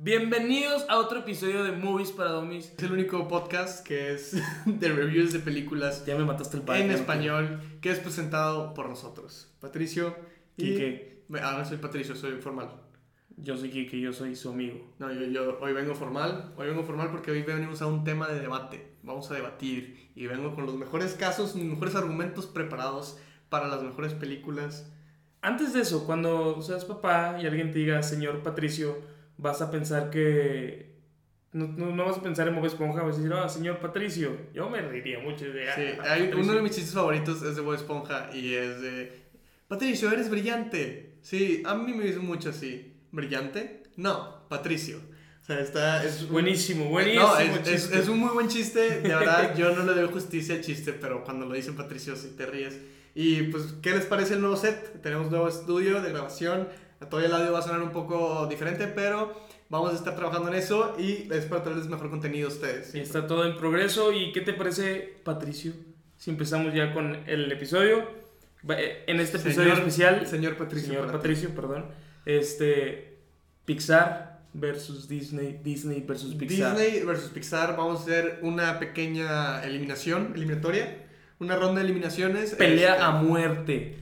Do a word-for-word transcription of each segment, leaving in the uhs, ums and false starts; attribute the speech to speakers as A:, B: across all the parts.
A: Bienvenidos a otro episodio de Movies para Dummies.
B: Es el único podcast que es de reviews de películas
A: Ya me mataste el padre.
B: en español, que es presentado por nosotros, Patricio y...
A: Quique.
B: Ah, no soy Patricio, soy formal.
A: Yo soy Quique, yo soy su amigo.
B: No, yo, yo hoy vengo formal, hoy vengo formal porque hoy venimos a un tema de debate. Vamos a debatir y vengo con los mejores casos, los mejores argumentos preparados para las mejores películas.
A: Antes de eso, cuando seas papá y alguien te diga señor Patricio, vas a pensar que... No, no, no vas a pensar en Bob Esponja, vas a decir, ah, señor Patricio. Yo me reiría mucho de... Ah,
B: Sí,
A: ah,
B: hay,
A: Patricio.
B: uno de mis chistes favoritos es de Bob Esponja y es de... Patricio, eres brillante. Sí, a mí me dice mucho así. ¿Brillante? No, Patricio. O sea, está... Es
A: Buenísimo, buenísimo
B: No, es, es,
A: chiste.
B: es un muy buen chiste. De verdad, yo no le doy justicia al chiste, pero cuando lo dicen Patricio sí te ríes. Y pues, ¿qué les parece el nuevo set? Tenemos nuevo estudio de grabación. Todavía el audio va a sonar un poco diferente, pero vamos a estar trabajando en eso y es para traerles mejor contenido a ustedes.
A: Y está todo en progreso. ¿Y qué te parece, Patricio? Si empezamos ya con el episodio. En este episodio
B: Señor-
A: especial...
B: Señor Patricio.
A: Señor
B: para ti.
A: Patricio, perdón. Este... Pixar versus Disney. Disney versus Pixar.
B: Disney versus Pixar. Vamos a hacer una pequeña eliminación, eliminatoria. Una ronda de eliminaciones.
A: Pelea
B: Este,
A: a muerte.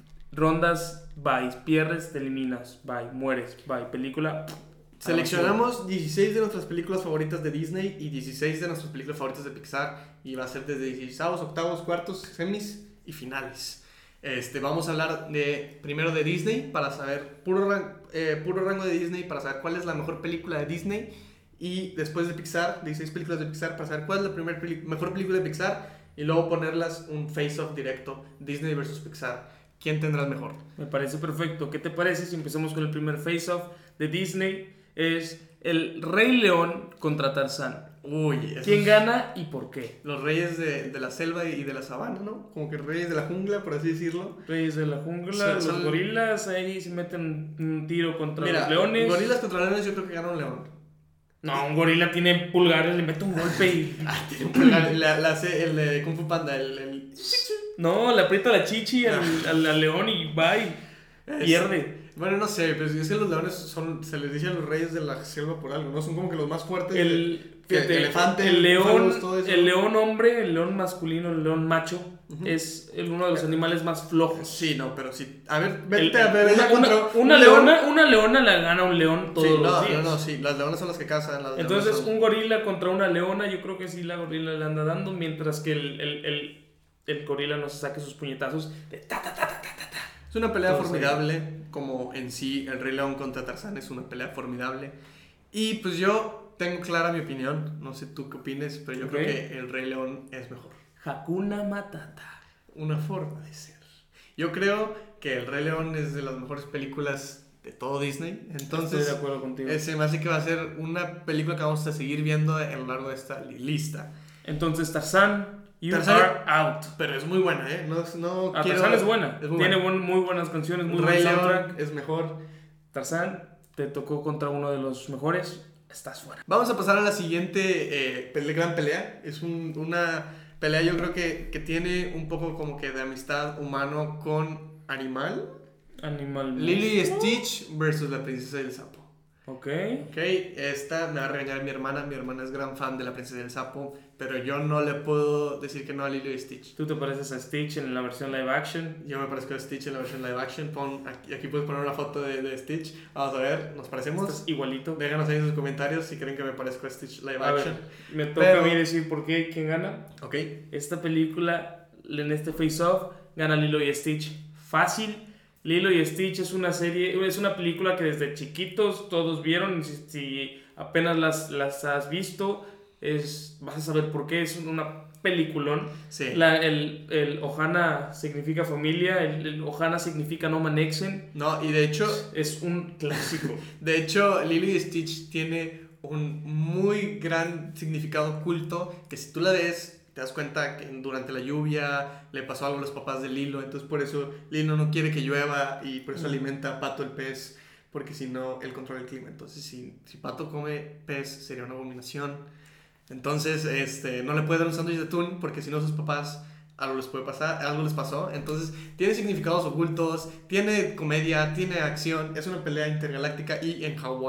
A: Rondas, bye. Pierdes, te eliminas, bye. Mueres, bye. Película.
B: Seleccionamos dieciséis de nuestras películas favoritas de Disney y dieciséis de nuestras películas favoritas de Pixar. Y va a ser desde dieciséis, octavos, cuartos, semis y finales. Este, vamos a hablar de primero de Disney para saber puro, ran- eh, puro rango de Disney para saber cuál es la mejor película de Disney. Y después de Pixar, dieciséis películas de Pixar para saber cuál es la primer peli- mejor película de Pixar. Y luego ponerlas un face-off directo, Disney versus Pixar. ¿Quién tendrá el mejor?
A: Me parece perfecto. ¿Qué te parece si empezamos con el primer face-off de Disney? Es el Rey León contra Tarzán.
B: Uy, esos-
A: ¿Quién gana y por qué?
B: Los reyes de, de la selva y de la sabana, ¿no? Como que reyes de la jungla, por así decirlo.
A: Reyes de la jungla,
B: Son-
A: los
B: son-
A: gorilas ahí se meten un tiro contra
B: Mira,
A: los leones.
B: Gorilas contra leones, yo creo que gana un león.
A: No, un gorila tiene pulgares, le mete un golpe y...
B: La, la, la hace el de Kung Fu Panda, el. el...
A: No, le aprieta la chichi al, al, al león y bye.
B: Es-
A: Pierde.
B: Bueno, no sé, pero es que los leones son. Se les dice a los reyes de la selva por algo, ¿no? Son como que los más fuertes. de-
A: El,
B: que
A: fíjate,
B: elefante,
A: el león,
B: búfalos, todo eso.
A: el león hombre, el león masculino, el león macho,
B: Ujú.
A: es el, uno de los animales más flojos.
B: Sí, no, pero sí. A ver,
A: El-
B: vete a ver.
A: una,
B: contra
A: una-
B: un
A: una
B: león.
A: leona, una leona la gana un león todos
B: Sí, no,
A: los días.
B: no, no, sí. Las leonas son las que cazan. Las
A: Entonces,
B: leonas son-
A: un gorila contra una leona, yo creo que sí la gorila le anda dando, mientras que el, el, el, el gorila no se saque sus puñetazos de ta ta ta ta ta ta. ta.
B: Es una pelea
A: Todo
B: formidable, como en sí el Rey León contra Tarzán es una pelea formidable. Y pues yo tengo clara mi opinión, no sé tú qué opines, pero yo
A: Ok.
B: creo que el Rey León es mejor.
A: Hakuna Matata.
B: Una forma de ser. Yo creo que el Rey León es de las mejores películas de todo Disney,
A: Estoy
B: entonces
A: de acuerdo contigo.
B: eh, se me hace que va a ser una película que vamos a seguir viendo a lo largo de esta li- lista.
A: Entonces, Tarzán, you
B: Tarzán-
A: are out.
B: Pero es muy buena, ¿eh? No, no
A: Ah,
B: quiero...
A: Tarzán es buena.
B: es muy
A: Tiene
B: buena.
A: buen- muy buenas canciones, muy
B: Rey
A: buen
B: León
A: soundtrack.
B: es mejor.
A: Tarzán, te tocó contra uno de los mejores. Estás fuera.
B: Vamos a pasar a la siguiente eh, pele- gran pelea. Es un- una pelea yo creo que, que tiene un poco como que de amistad humano con animal.
A: Animal.
B: Lilo y
A: monstruo.
B: Stitch versus la princesa del sapo.
A: Ok.
B: Ok, esta me va a regañar mi hermana. Mi hermana es gran fan de la princesa del sapo, pero yo no le puedo decir que no a Lilo y Stitch.
A: Tú te pareces a Stitch en la versión live action.
B: Yo me parezco a Stitch en la versión live action. Pon, aquí, aquí puedes poner una foto de, de Stitch. Vamos a ver, ¿nos parecemos?
A: Estás igualito.
B: Déjanos ahí en sus comentarios si creen que me parezco a Stitch live
A: A
B: action.
A: ver, me toca
B: Pero-
A: a mí decir por qué, quién gana.
B: Ok.
A: Esta película, en este face-off, gana Lilo y Stitch. Fácil. Lilo y Stitch es una serie, es una película que desde chiquitos todos vieron. Si, si apenas las, las has visto, es, vas a saber por qué. Es una peliculón.
B: Sí.
A: La, el, el Ohana significa familia, el, el Ohana significa no me anexen.
B: No, y de hecho,
A: Es un clásico.
B: de hecho, Lilo y Stitch tiene un muy gran significado oculto que si tú la ves, te das cuenta que durante la lluvia le pasó algo a los papás de Lilo, entonces por eso Lilo no quiere que llueva y por eso
A: Mm.
B: alimenta a Pato el pez, porque si no, él controla el clima. Entonces, si, si Pato come pez, sería una abominación. Entonces, este, no le puede dar un sándwich de atún, porque si no, sus papás algo les puede pasar, algo les pasó. Entonces, tiene significados ocultos, tiene comedia, tiene acción, es una pelea intergaláctica y en Hawái,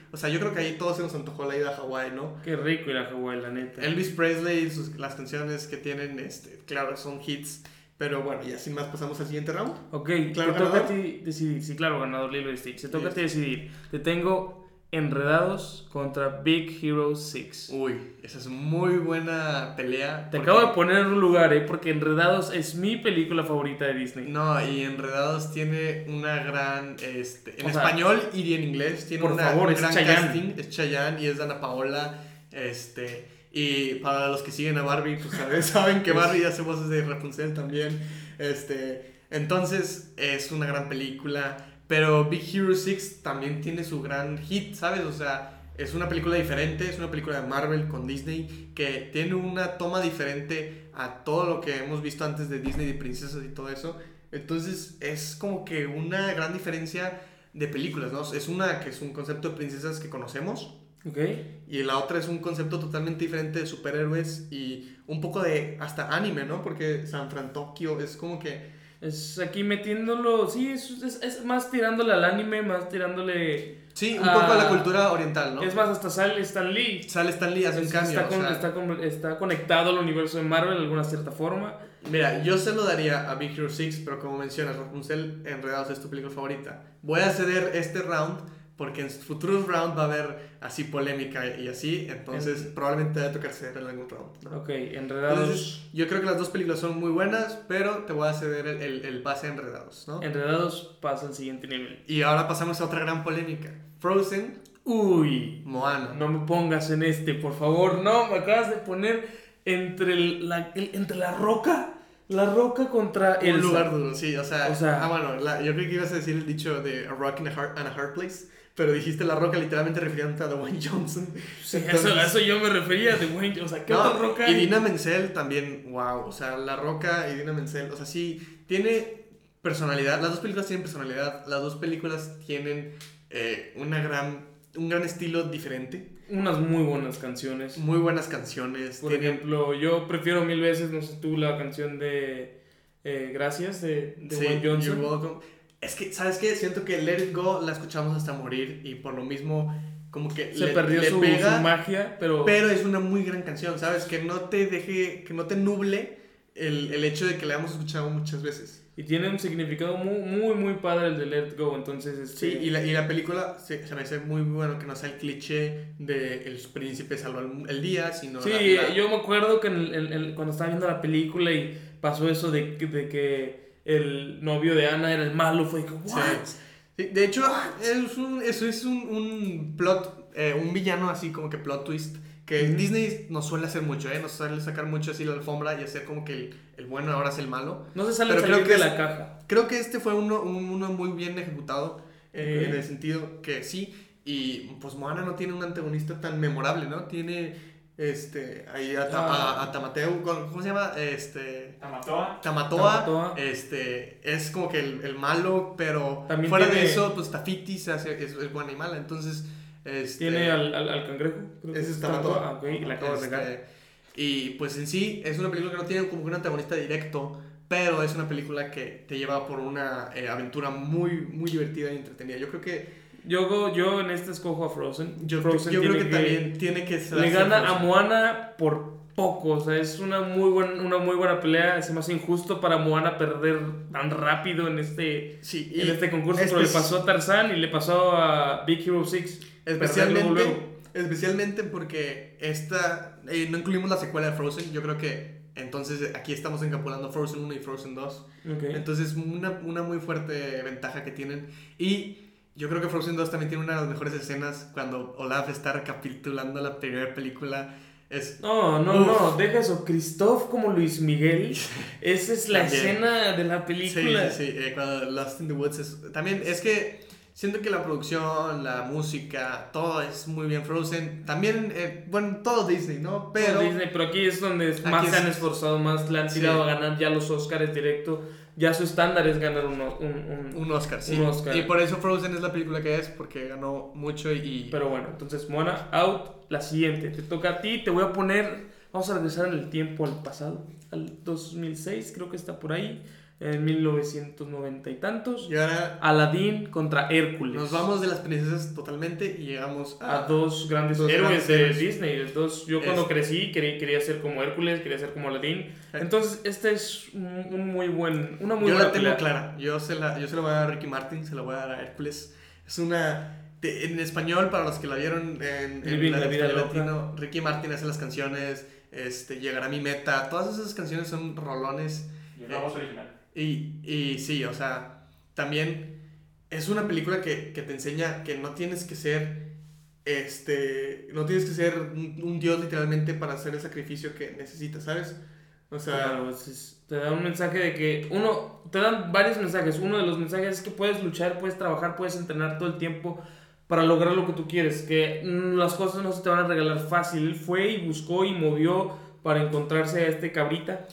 B: O sea, yo creo que ahí todos se nos antojó la ida a Hawái, ¿no?
A: Qué rico ir a Hawái, la neta.
B: Elvis Presley, sus, las canciones que tienen, este, claro, son hits. Pero bueno, ya sin más pasamos al siguiente round.
A: Ok,
B: ¿Claro,
A: te toca
B: ganador?
A: a ti decidir. Sí, claro, ganador Lilo y Stitch. Te toca
B: Sí.
A: a ti decidir. Te tengo Enredados contra Big Hero seis.
B: Uy, esa es muy buena pelea.
A: Te
B: porque-
A: acabo de poner en un lugar, ¿eh? Porque Enredados es mi película favorita de Disney.
B: No, y Enredados tiene una gran, este, en
A: O sea,
B: español y en inglés tiene
A: por
B: una,
A: favor,
B: un
A: es
B: gran
A: Chayanne.
B: casting, es Chayanne y es Dana Paola, este, y para los que siguen a Barbie, pues ¿sabes? saben que Barbie hace voces de Rapunzel también, este, entonces es una gran película, pero Big Hero seis también tiene su gran hit, ¿sabes? O sea, es una película diferente, es una película de Marvel con Disney que tiene una toma diferente a todo lo que hemos visto antes de Disney, de princesas y todo eso. Entonces es como que una gran diferencia de películas, ¿no? Es una que es un concepto de princesas que conocemos
A: Ok.
B: y la otra es un concepto totalmente diferente de superhéroes y un poco de hasta anime, ¿no? Porque San Fran Tokyo es como que...
A: Es aquí metiéndolo. Sí, es, es, es más tirándole al anime, más tirándole.
B: Sí, un
A: a-
B: poco a la cultura oriental, ¿no?
A: Es más, hasta sale Stan Lee.
B: Sale Stan Lee, hace un
A: Es-
B: cambio.
A: está, con-
B: o sea,
A: está, con- está conectado al universo de Marvel de alguna cierta forma.
B: Mira, yo se lo daría a Big Hero seis, pero como mencionas, Rapunzel Enredados es tu película favorita. Voy a ceder este round porque en futuros rounds va a haber así polémica y así, entonces
A: En-
B: probablemente te va a tocar ceder en algún round, ¿no?
A: Ok, Enredados.
B: Entonces, yo creo que las dos películas son muy buenas, pero te voy a ceder el, el, el pase a Enredados, ¿no?
A: Enredados pasa al siguiente nivel.
B: Y ahora pasamos a otra gran polémica. Frozen,
A: Uy,
B: Moana.
A: no me pongas en este, por favor. No, me acabas de poner entre el- la, el- entre la roca. La roca contra
B: Un
A: Elsa.
B: lugar duro, sí, o sea,
A: O sea-
B: ah, bueno, la- yo creo que ibas a decir el dicho de A Rock in a Hard, and a Hard Place, pero dijiste La Roca literalmente refiriéndote a Dwayne Johnson.
A: Sí,
B: Entonces-
A: eso, a eso yo me refería de Wayne. O sea, ¿qué
B: No,
A: otra roca
B: y
A: hay?
B: Dina Menzel también, wow, o sea, La Roca y Dina Menzel, o sea, sí, tiene personalidad, las dos películas tienen personalidad, las dos películas tienen eh, una gran, un gran estilo diferente,
A: Unas muy buenas canciones.
B: muy buenas canciones,
A: Por
B: tienen-
A: ejemplo, yo prefiero mil veces, no sé tú, la canción de eh, Gracias de, de
B: sí,
A: Wayne Johnson.
B: You're Welcome. Es que, ¿sabes qué? Siento que Let It Go la escuchamos hasta morir y por lo mismo como que
A: Se
B: le,
A: perdió
B: le
A: su,
B: pega,
A: su magia, pero,
B: pero es una muy gran canción, ¿sabes? Que no te deje, que no te nuble el, el hecho de que la hemos escuchado muchas veces.
A: y tiene un significado muy, muy, muy padre el de Let It Go. Entonces, este,
B: Sí, y la, y la película se, se me hace muy bueno que no sea el cliché de el príncipe salva el, el día, sino...
A: sí,
B: la- la-
A: yo me acuerdo que en el- en el- cuando estaba viendo la película y pasó eso de, que- de que el novio de Anna era el malo, fue como,
B: Sí.
A: ¿what?
B: Sí, de hecho, es un- eso es un, un plot, eh, un villano así como que plot twist, que
A: Ujú.
B: Disney nos suele hacer mucho, ¿eh? Nos suele sacar mucho así la alfombra y hacer como que el, el bueno ahora es el malo.
A: No se sale
B: Pero
A: salir
B: creo que
A: de
B: es-
A: la caja.
B: Creo que este fue uno, un- uno muy bien ejecutado, eh,
A: Ok.
B: en el sentido que sí, y pues Moana no tiene un antagonista tan memorable, ¿no? Tiene este, ahí a, Ta-
A: Ah.
B: a- a Tamateu, ¿cómo cómo se llama? Este...
C: Tamatoa.
B: Tamatoa,
A: Tamatoa.
B: este, es como que el, el malo, pero
A: También
B: fuera
A: tiene-
B: de eso, pues Tafiti se hace, es, es buena y mala, entonces, este,
A: Tiene al, al, al cangrejo. creo que
B: ese es
A: es
B: Tamatoa.
A: Ah, ok, y la acabo de
B: este,
A: pegar.
B: y pues en sí, es una película que no tiene como que un antagonista directo, pero es una película que te lleva por una eh, aventura muy, muy divertida y entretenida. Yo creo que,
A: Yo, yo en este escojo a Frozen.
B: yo,
A: Frozen
B: yo creo que,
A: tiene
B: también tiene que ser
A: le gana a
B: Frozen.
A: Moana por poco, o sea, es una muy, buen, una muy buena pelea. Es más injusto para Moana perder tan rápido en este,
B: Sí, y
A: en este concurso, pero le
B: espe-
A: pasó a Tarzán y le pasó a Big Hero seis.
B: Especialmente, especialmente porque esta, eh, no incluimos la secuela de Frozen, yo creo que entonces aquí estamos encapsulando Frozen uno y Frozen dos.
A: Okay.
B: Entonces una, una muy fuerte ventaja que tienen. Y yo creo que Frozen dos también tiene una de las mejores escenas cuando Olaf está recapitulando la primera película. Es,
A: No, no,
B: Uf.
A: no, deja eso. Christoph como Luis Miguel, esa es la
B: También.
A: escena de la
B: sí,
A: película.
B: sí, sí, eh, cuando Lost in the Woods es, también es que siento que la producción, la música, todo es muy bien Frozen. También, eh, bueno, todo Disney, ¿no? Pero...
A: Disney, pero aquí es donde más
B: Aquí
A: se han
B: es-
A: esforzado, más le han
B: Sí.
A: tirado a ganar ya los Oscars directo. Ya su estándar es ganar un, un, un-
B: Un Oscar, sí.
A: Un Oscar.
B: Y por eso Frozen es la película que es, porque ganó mucho y...
A: Pero bueno, entonces Moana out. La siguiente, te toca a ti. Te voy a poner. Vamos a regresar en el tiempo al pasado, al dos mil seis, creo que está por ahí. en mil novecientos noventa y tantos.
B: Y ahora
A: Aladdin contra Hércules.
B: nos vamos de las princesas totalmente y llegamos
A: a, a dos grandes
B: dos
A: héroes
B: grandes
A: de
B: héroes.
A: Disney. Dos, yo cuando
B: Es-
A: crecí quería, quería ser como Hércules, quería ser como Aladdin. Entonces, este es un, un muy buen, una muy
B: Yo
A: buena
B: la tengo
A: pelea.
B: clara. Yo se, la, yo se la voy a dar a Ricky Martin, se la voy a dar a Hércules. Es una... de- en español, para los que la vieron en, en
A: Living
B: la,
A: la vida
B: español
A: loca.
B: latino, Ricky Martin hace las canciones, este, Llegará mi meta. Todas esas canciones son rolones.
A: Y una voz original.
B: Y, y sí, o sea, también es una película que, que te enseña que no tienes que ser, este, no tienes que ser un, un dios literalmente para hacer el sacrificio que necesitas, ¿sabes? O sea,
A: Claro, es- es- te da un mensaje de que uno, te dan varios mensajes. Uno de los mensajes es que puedes luchar, puedes trabajar, puedes entrenar todo el tiempo para lograr lo que tú quieres. Que mm, las cosas no se te van a regalar fácil. Él fue y buscó y movió para encontrarse a este cabrita.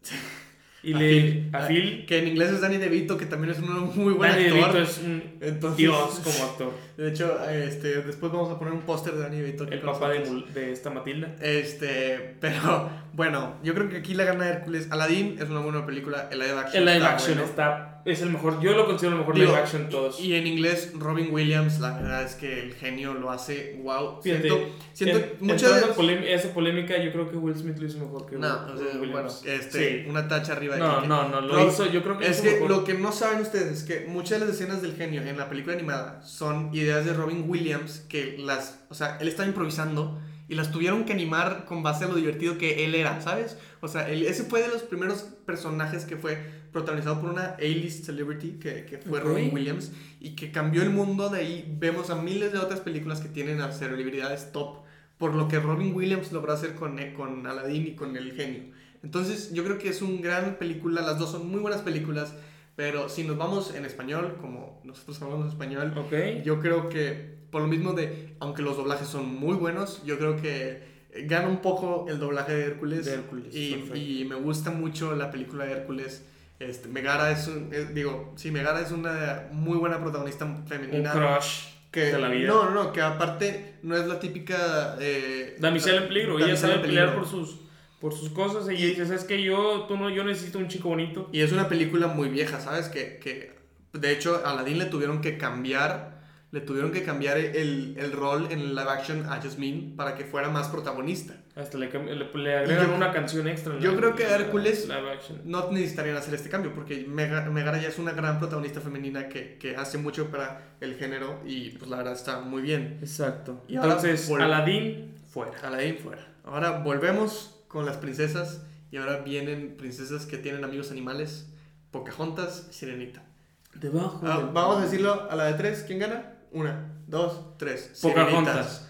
A: Y
B: a
A: le.
B: Phil,
A: A
B: a-
A: Phil.
B: que en inglés es Danny DeVito, que también es un muy buen
A: Danny
B: actor.
A: DeVito es un
B: Entonces,
A: dios como actor.
B: De hecho, este, después vamos a poner un póster de Danny DeVito. aquí
A: El
B: con
A: papá de,
B: nosotros.
A: Mul- de esta Matilda.
B: Este, pero bueno, yo creo que aquí la gana Hércules. Aladdin es una buena película. El live action
A: El live
B: está
A: action
B: bueno.
A: está. Es el mejor. Yo lo considero el mejor
B: Digo,
A: live action de todos.
B: Y en inglés, Robin Williams, la verdad es que el genio lo hace wow.
A: Fíjate,
B: siento siento
A: en,
B: muchas
A: entrando
B: de...
A: a polém- esa polémica, yo creo que Will Smith lo hizo mejor que
B: No,
A: Will-
B: o sea,
A: Will
B: bueno,
A: Williams.
B: este,
A: Sí.
B: una tacha arriba de
A: No,
B: Kike.
A: no, no, lo
B: Rob-
A: hizo, yo creo que lo
B: Es
A: hizo
B: que
A: mejor.
B: lo que no saben ustedes es que muchas de las escenas del genio en la película animada son ideas de Robin Williams que las, o sea, él estaba improvisando y las tuvieron que animar con base a lo divertido que él era, ¿sabes? O sea, él, ese fue de los primeros personajes que fue protagonizado por una A-list celebrity que, que fue
A: Ok.
B: Robin Williams y que cambió el mundo. De ahí vemos a miles de otras películas que tienen a celebridades top por lo que Robin Williams logró hacer con, con Aladdin y con el genio. Entonces yo creo que es una gran película, las dos son muy buenas películas, pero si nos vamos en español, como nosotros hablamos español,
A: Ok.
B: yo creo que por lo mismo de, aunque los doblajes son muy buenos, yo creo que gana un poco el doblaje de Hércules.
A: De Hércules,
B: y,
A: perfecto.
B: y me gusta mucho la película de Hércules. Este, Megara es un, eh, digo, sí, Megara es una muy buena protagonista
A: Un
B: femenina.
A: crush
B: Que,
A: de la vida.
B: No, no, no, que aparte no es la típica... Eh,
A: Damisela en peligro. Ella
B: damisela
A: sabe
B: en
A: pelear
B: peligro.
A: por sus, por sus cosas. Y ella dice, ¿sabes qué? Yo, tú no, yo necesito un chico bonito.
B: Y es una película muy vieja, ¿sabes? Que, que de hecho a Aladdin le tuvieron que cambiar, le tuvieron que cambiar el, el rol en live action a Jasmine para que fuera más protagonista.
A: Hasta le, cam- le, le agregan
B: yo-
A: una canción extra. en
B: yo
A: la-
B: creo que
A: en la
B: Hércules-
A: live action.
B: No necesitarían hacer este cambio porque Mega- Megara ya es una gran protagonista femenina que, que hace mucho para el género y pues la verdad está muy bien.
A: Exacto.
B: Y ahora
A: Entonces,
B: vol-
A: Aladdin, fuera.
B: Aladdin fuera. Ahora volvemos con las princesas y ahora vienen princesas que tienen amigos animales. Pocahontas, Sirenita.
A: Debajo.
B: Ah,
A: del-
B: vamos a decirlo a la de tres. ¿Quién gana? Una, dos, tres.
A: Pocahontas.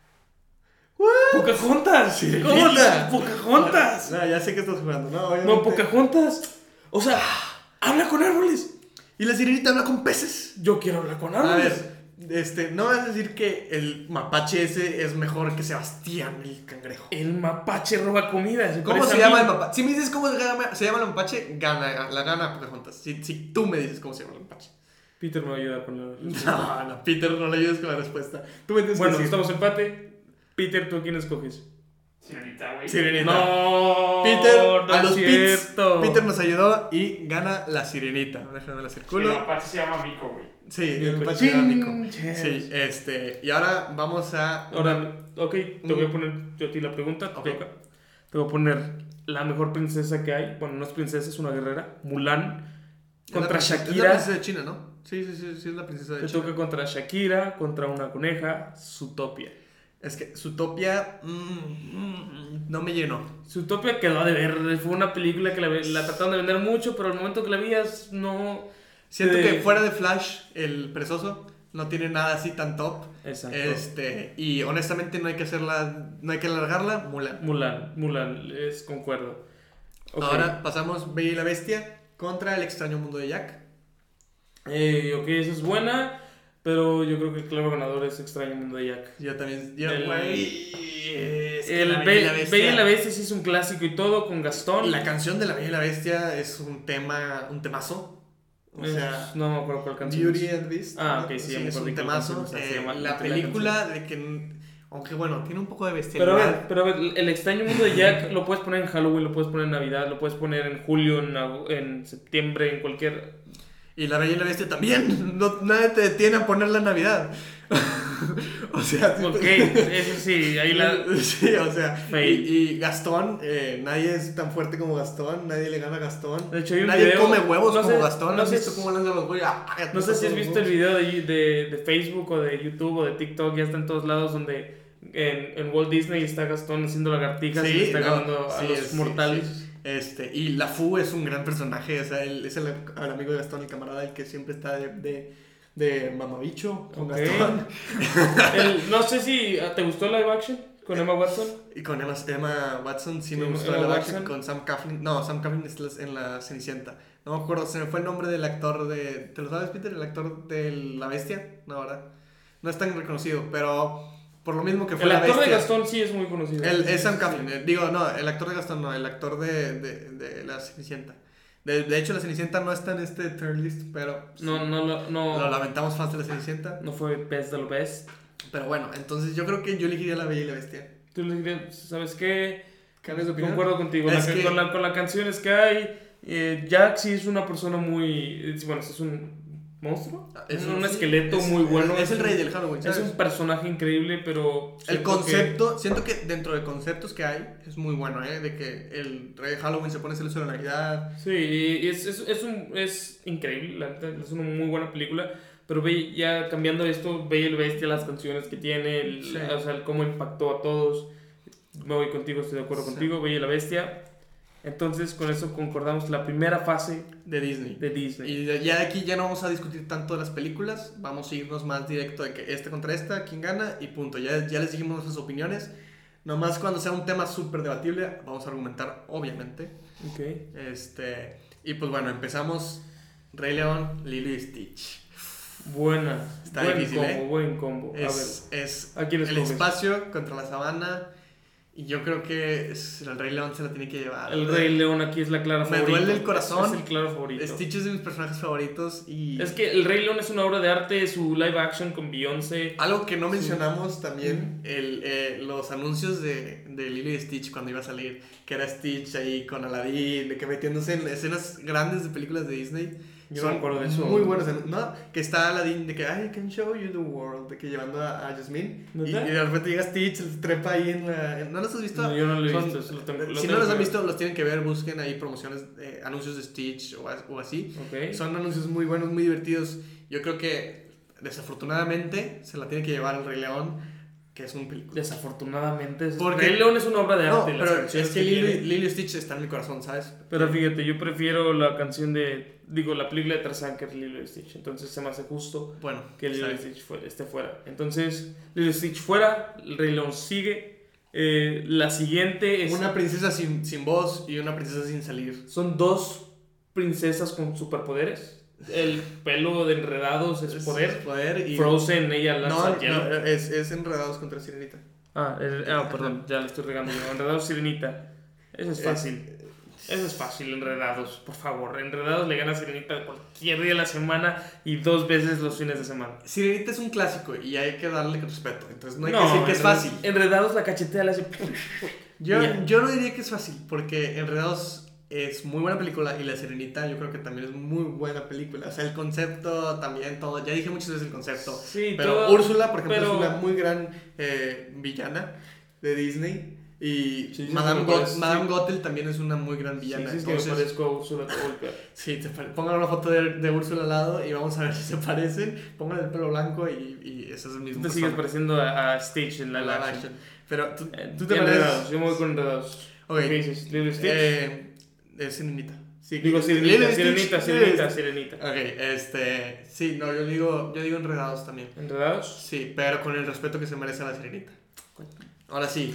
A: Pocahontas.
B: Sirenita.
A: ¿Cómo la- Pocahontas.
B: No, ya sé que estás jugando, ¿no? Obviamente.
A: No, Pocahontas. O sea, habla con árboles.
B: Y la sirenita habla con peces.
A: Yo quiero hablar con
B: A
A: árboles.
B: ver, este, no vas a decir que el mapache ese es mejor que Sebastián, el cangrejo.
A: El mapache roba comida.
B: ¿Cómo
A: parece
B: se
A: a
B: llama
A: mí.
B: el mapache? Si me dices cómo se llama, se llama el mapache, gana, la gana Pocahontas. Si, si tú me dices cómo se llama el mapache.
A: Peter me va a ayudar con la.
B: No, no, Peter, no le ayudes con la respuesta. Tú me tienes
A: Bueno,
B: que decir.
A: estamos empate. Peter, ¿tú a quién escoges?
C: Sirenita, güey.
B: Sirenita.
A: No.
B: Peter,
A: no
B: a
A: es
B: los pits,
A: cierto.
B: Peter nos ayudó y gana la sirenita. Déjame la
C: El
B: circulo.
C: mapache se llama Mico, güey.
B: Sí, el
A: Mico.
B: mapache era Mico.
A: Chinches.
B: Sí, este. Y ahora vamos a.
A: Ahora, ok, te voy a poner yo a ti la pregunta. Te,
B: Ok.
A: toca. Te voy a poner la mejor princesa que hay. Bueno, no es princesa, es una guerrera. Mulan.
B: Es la
A: Contra
B: princesa- Es la
A: Shakira.
B: princesa de China, ¿no? Sí, sí, sí, sí, es la princesa de
A: Te
B: China.
A: toca contra Shakira, contra una coneja, Zootopia.
B: Es que Zootopia mm, mm, no me llenó.
A: Zootopia quedó de ver. Fue una película que la, la trataron de vender mucho, pero al momento que la vías, no.
B: Siento
A: Eh,
B: que fuera de Flash, el perezoso no tiene nada así tan top.
A: Exacto.
B: Este, y honestamente no hay que hacerla, no hay que alargarla, Mulan.
A: Mulan, Mulan, es concuerdo. Ok.
B: Ahora pasamos Bella y la Bestia contra El extraño mundo de Jack.
A: Eh, ok, esa es buena, pero yo creo que el claro ganador es Extraño Mundo de Jack.
B: Yo también, yo,
A: El-
B: güey, es que
A: El
B: la
A: Be-
B: Bella y la Bestia.
A: Bella y la Bestia sí es un clásico y todo, con Gastón.
B: La canción de la Bella y la Bestia es un tema, un temazo. O
A: Es-
B: sea,
A: no me acuerdo cuál canción
B: Beauty
A: es.
B: and Beast.
A: Ah,
B: ¿no?
A: ok, sí, ya me
B: es
A: acordé
B: un
A: qué
B: temazo.
A: canción es, se
B: Eh,
A: llama-
B: la
A: la
B: película de que Aunque bueno, tiene un poco de
A: Pero a
B: bestialidad.
A: ver, pero a ver, el extraño mundo de Jack lo puedes poner en Halloween, lo puedes poner en Navidad, lo puedes poner en julio, en, agu- en septiembre, en cualquier...
B: Y La Bella y la Bestia también. No, nadie te detiene a ponerla en Navidad. O sea,
A: Ok, eso sí, ahí la...
B: sí, o sea, y,
A: Fail.
B: y Gastón, eh, nadie es tan fuerte como Gastón, nadie le gana a Gastón.
A: De hecho, hay un
B: nadie
A: video-
B: come huevos
A: no
B: como
A: sé-
B: Gastón.
A: no
B: ¿Has
A: sé
B: visto
A: si-
B: cómo lanza los huevos?
A: No sé si has visto el video de, de, de Facebook o de YouTube o de TikTok, ya está en todos lados, donde en, en Walt Disney está Gastón haciendo lagartijas y
B: Sí,
A: le está
B: no,
A: ganando a
B: sí,
A: los
B: es- sí,
A: mortales.
B: sí. Este, y La Fu es un gran personaje, o sea, él es el, el amigo de Gastón, el camarada, el que siempre está de, de, de mamabicho con
A: Ok.
B: Gastón.
A: El- no sé si te gustó live action con Emma Watson.
B: Y con Emma, Emma Watson sí,
A: Sí,
B: me gustó
A: Emma
B: la
A: Watson.
B: action, con Sam Coughlin. No, Sam Coughlin es la- en La Cenicienta. No me acuerdo, se me fue el nombre del actor de... ¿Te lo sabes, Peter? El actor de La Bestia. No, ¿verdad? No es tan reconocido, pero por lo mismo que fue
A: El
B: La
A: actor de
B: Bestia.
A: Gastón sí es muy conocido.
B: El, es Sam Coughlin. eh, Digo, no, el actor de Gastón no, el actor de, de, de La Cenicienta. De, de hecho, La Cenicienta no está en este tier list, pero...
A: No, no, lo- no,
B: Lo lamentamos fans de La Cenicienta.
A: no fue best de lo best.
B: Pero bueno, entonces yo creo que yo elegiría La Bella y la Bestia.
A: Tú le dirías, ¿sabes qué?
B: ¿Cambias de opinión?
A: Concuerdo contigo.
B: Es
A: La-
B: que-
A: con, la, con las canciones que hay, eh, Jack sí es una persona muy... es- Bueno, es un monstruo.
B: Es
A: un,
B: un-
A: esqueleto
B: es-
A: muy bueno.
B: Es el
A: un-
B: rey del Halloween,
A: Es
B: ¿sabes?
A: un personaje increíble, pero...
B: El
A: siento
B: concepto, siento que dentro de conceptos que hay, es muy bueno, ¿eh? De que el rey de Halloween se pone celoso de la Navidad.
A: que- sí, y es, es, es, un, es increíble, la neta, es una muy buena película. Pero ve, ya cambiando esto, Bella y la Bestia, las canciones que tiene, el,
B: Sí.
A: o sea, el cómo impactó a todos. Me voy contigo, estoy de acuerdo
B: Sí.
A: contigo, Bella y la Bestia. Entonces, con eso concordamos la primera fase
B: De Disney.
A: de Disney.
B: Y de- ya de aquí ya no vamos a discutir tanto de las películas, vamos a irnos más directo de que este contra esta, quién gana y punto. Ya, ya les dijimos nuestras opiniones. Nomás cuando sea un tema súper debatible, vamos a argumentar, obviamente.
A: Ok.
B: Este, y pues bueno, empezamos. Rey León, Lilo y Stitch.
A: Buena.
B: Está
A: buen
B: difícil,
A: combo,
B: ¿eh?
A: buen combo.
B: Es, es
A: a ver, ¿a quién
B: el
A: escoges?
B: espacio contra la sabana. Y yo creo que es- el Rey León se la tiene que llevar.
A: El Rey León aquí es la clara
B: Me
A: favorita.
B: duele el corazón.
A: Es el claro favorito.
B: Stitch es de mis personajes favoritos y...
A: Es que el Rey León es una obra de arte, su live action con Beyoncé.
B: Algo que no mencionamos también, el, eh, los anuncios de, de Lilo y Stitch cuando iba a salir, que era Stitch ahí con Aladdin, de que metiéndose en escenas grandes de películas de Disney.
A: Yo no me acuerdo de eso.
B: Muy buenos, ¿no? Que está Aladdin de que, I can show you the world, de que llevando a, a Jasmine. Y, y
A: ¿Neta?
B: de repente llega Stitch, se trepa ahí en la... ¿No los has visto?
A: No, yo no lo he
B: Son-
A: visto. eso lo tengo- lo
B: si
A: tengo
B: no los
A: que
B: han
A: ver.
B: visto, los tienen que ver, busquen ahí promociones, eh, anuncios de Stitch o, as- o así.
A: Ok.
B: Son anuncios muy buenos, muy divertidos. Yo creo que desafortunadamente se la tiene que llevar el Rey León, que es un película.
A: Desafortunadamente. es-
B: Porque-
A: Rey León es una obra de
B: No,
A: arte. las
B: pero
A: canciones
B: es que
A: que
B: Lilo,
A: tiene.
B: y- Lilo y Stitch está en mi corazón, ¿sabes?
A: Pero fíjate, yo prefiero la canción de. Digo, la película de Tarzán que es Lilo y Stitch. Entonces se me hace justo
B: Bueno,
A: que Lilo y
B: está bien.
A: Stitch fuera- esté fuera. Entonces, Lilo y Stitch fuera, el Rey León sigue. Eh, la siguiente es.
B: Una princesa sin, sin voz y una princesa sin salir.
A: Son dos princesas con superpoderes. El pelo de enredados es poder.
B: poder y...
A: Frozen, ella lanza
B: No,
A: hielo.
B: no, es, es Enredados contra Sirenita.
A: Ah, es- ah, perdón, ya le estoy regando. yo. Enredados, Sirenita. Eso es fácil. Eso es fácil, Enredados, por favor. Enredados le gana a Sirenita cualquier día de la semana y dos veces los fines de semana.
B: Sirenita es un clásico y hay que darle respeto. Entonces no hay que decir que es
A: Enred-
B: fácil.
A: Enredados la cachetea, le hace.
B: Yo,
A: Ya.
B: yo no diría que es fácil, porque Enredados es muy buena película y La Sirenita yo creo que también es muy buena película. O sea, el concepto también, todo. Ya dije muchas veces el concepto.
A: Sí,
B: Pero
A: todo-
B: Úrsula, por ejemplo,
A: pero-
B: es una muy gran eh, villana de Disney. Y
A: Sí, sí,
B: Madame,
A: sí, me
B: Got-
A: parece,
B: Madame
A: sí.
B: Gothel también es una muy gran
A: Sí,
B: villana.
A: sí, es que
B: Entonces,
A: me parezco a Úrsula todo golpear.
B: sí, te pare- pongan una foto de, de Úrsula al lado y vamos a ver si se parecen. Pongan el pelo blanco y, y ese es el
A: Tú
B: mismo
A: te sigues
B: personaje.
A: pareciendo a, a Stitch en la
B: Live
A: live
B: action.
A: action.
B: Pero tú,
A: Eh, Tú te
B: tienes-
A: enredados, yo me voy con Enredados.
B: Ok.
A: ¿Qué dices? ¿Lilo y Stitch?
B: Eh, es Sirenita. Sí,
A: Digo
B: Lilo
A: Sirenita,
B: y
A: Sirenita,
B: Stitch,
A: Sirenita,
B: Lilo
A: Sirenita.
B: y Stitch. Ok, este. Sí, no, yo digo, yo digo Enredados también.
A: ¿Enredados?
B: Sí, pero con el respeto que se merece a la Sirenita. Ahora sí,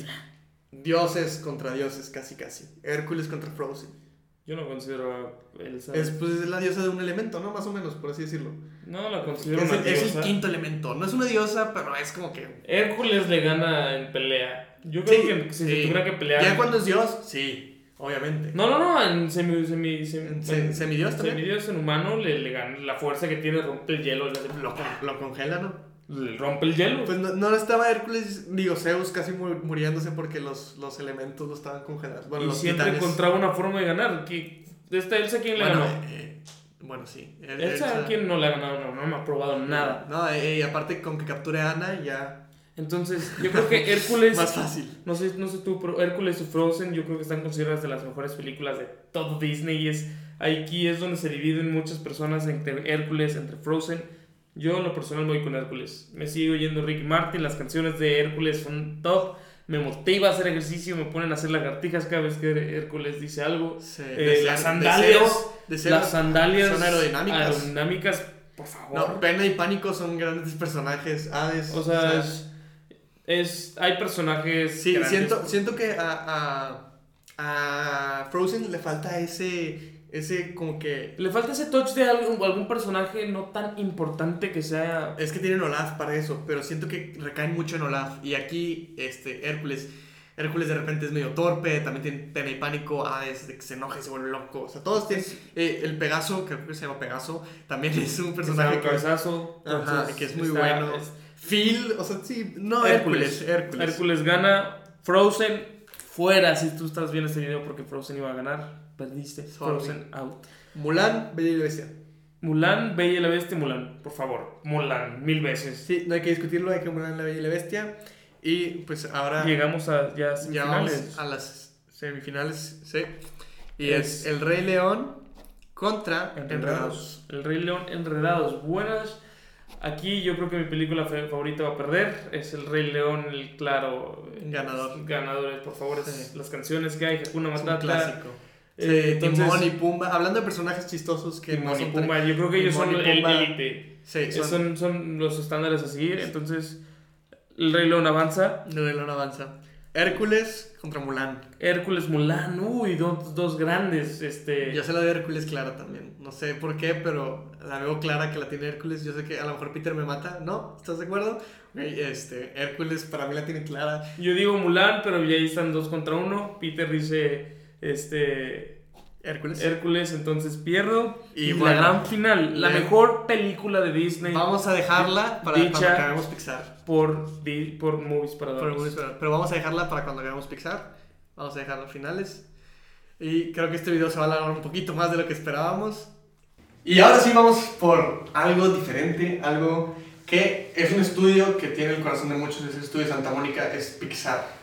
B: dioses contra dioses, casi casi. Hércules contra Frozen.
A: Yo no considero a Elsa.
B: Es, pues, es la diosa de un elemento, ¿no? Más o menos, por así decirlo.
A: No la considero
B: Es
A: una
B: el, es el
A: diosa.
B: quinto elemento. No es una diosa, pero es como que.
A: Hércules le gana en pelea. Yo creo
B: Sí,
A: que si
B: sí.
A: se tuviera que pelear.
B: Ya cuando es dios, sí, obviamente.
A: No, no, no, en semi, semi, semi,
B: ¿En se- semidios también?
A: Semidios en humano le, le gana la fuerza que tiene, rompe el hielo. Le hace...
B: Lo, con- lo congela, ¿no?
A: Le rompe el hielo.
B: Pues no, no estaba Hércules, digo, Zeus casi mu- muriéndose porque los, los elementos lo estaban congelando. Bueno,
A: y
B: los
A: siempre
B: titanes.
A: encontraba una forma de ganar. ¿Qué- ¿Esta Elsa quién le
B: Bueno,
A: ganó?
B: eh, bueno, sí. El-
A: Elsa,
B: Elsa-
A: ¿quién no le ha ganado? No, no me ha probado nada.
B: No, eh, y aparte con que capture a Ana ya
A: Entonces, yo creo que Hércules.
B: más fácil.
A: No sé, no sé tú, pero Hércules y Frozen yo creo que están consideradas de las mejores películas de todo Disney. Y es, aquí es donde se dividen muchas personas entre Hércules, entre Frozen. Yo en lo personal me voy con Hércules. Me sigo oyendo Ricky Martin, las canciones de Hércules son top. Me motiva a hacer ejercicio, me ponen a hacer lagartijas cada vez que Hércules dice algo.
B: Sí,
A: Eh,
B: de
A: las
B: ser-
A: sandalias,
B: de cero- de cero
A: las sandalias
B: son aerodinámicas.
A: aerodinámicas, por favor.
B: No, Pena y Pánico son grandes personajes. Hades.
A: O sea, es, es- hay personajes.
B: sí,
A: grandes.
B: siento, siento que a, a, a Frozen le falta ese, ese como que...
A: Le falta ese touch de algún, algún personaje no tan importante que sea.
B: Es que tienen Olaf para eso, pero siento que recaen mucho en Olaf. Y aquí, este, Hércules... Hércules de repente es medio torpe, también tiene Pena y Pánico, Hades de que se enoja y se vuelve loco. O sea, todos tienen... eh, el Pegaso, creo que se llama Pegaso, también es un personaje
A: que
B: que...
A: cabezazo.
B: Ajá,
A: entonces
B: que es muy
A: está-
B: bueno.
A: es-
B: Phil, o sea, sí, no,
A: Hércules.
B: Hércules, Hércules.
A: Hércules gana. Frozen fuera. Si tú estás viendo este video porque Frozen iba a ganar, perdiste.
B: Sorry.
A: Frozen out.
B: Mulan, Bella y la Bestia.
A: Mulan, Bella y la Bestia, Mulan. Por favor, Mulan, mil veces.
B: Sí, no hay que discutirlo, hay que Mulan, la Bella y la Bestia. Y pues ahora
A: Llegamos a ya
B: ya vamos
A: semifinales.
B: a las semifinales, sí. Y
A: Es-
B: es, El Rey León contra
A: Enredados.
B: Enredados.
A: El Rey León, Enredados. Buenas. Aquí yo creo que mi película fa- favorita va a perder. Es El Rey León, el claro eh,
B: Ganador.
A: Ganadores, por favor. es-
B: Sí.
A: Las canciones que hay, Hakuna
B: Es un
A: Matata.
B: clásico.
A: eh,
B: Sí,
A: entonces,
B: Timón y Pumba. Hablando de personajes chistosos que
A: Timón
B: no
A: y
B: son
A: Pumba, yo creo que ellos
B: Timón
A: son
B: y
A: el
B: Pumba.
A: élite.
B: Sí,
A: Eh,
B: son,
A: Son, son los estándares a seguir. Entonces, El Rey León avanza.
B: El Rey León avanza. Hércules contra Mulan.
A: Hércules, Mulan. Uy, dos, dos grandes. Este,
B: Yo sé la de Hércules clara también. No sé por qué, pero la veo clara que la tiene Hércules. Yo sé que a lo mejor Peter me mata. ¿No? ¿Estás de acuerdo? Ok, Este, Hércules para mí la tiene clara.
A: yo digo Mulan, pero ya ahí están dos contra uno. Peter dice este,
B: Hércules.
A: Hércules, entonces pierdo.
B: Y
A: Y,
B: bueno,
A: la gran final, la
B: le-
A: mejor película de Disney
B: Vamos a dejarla para
A: Dicha-
B: cuando acabemos Pixar.
A: por, di- por Movies para
B: Pero,
A: Adultos.
B: pero- pero vamos a dejarla para cuando acabemos Pixar. Vamos a dejar los finales. Y creo que este video se va a alargar un poquito más de lo que esperábamos. Y ahora sí vamos por algo diferente, algo que es un estudio que tiene el corazón de muchos. Es el estudio de Santa Mónica, es Pixar.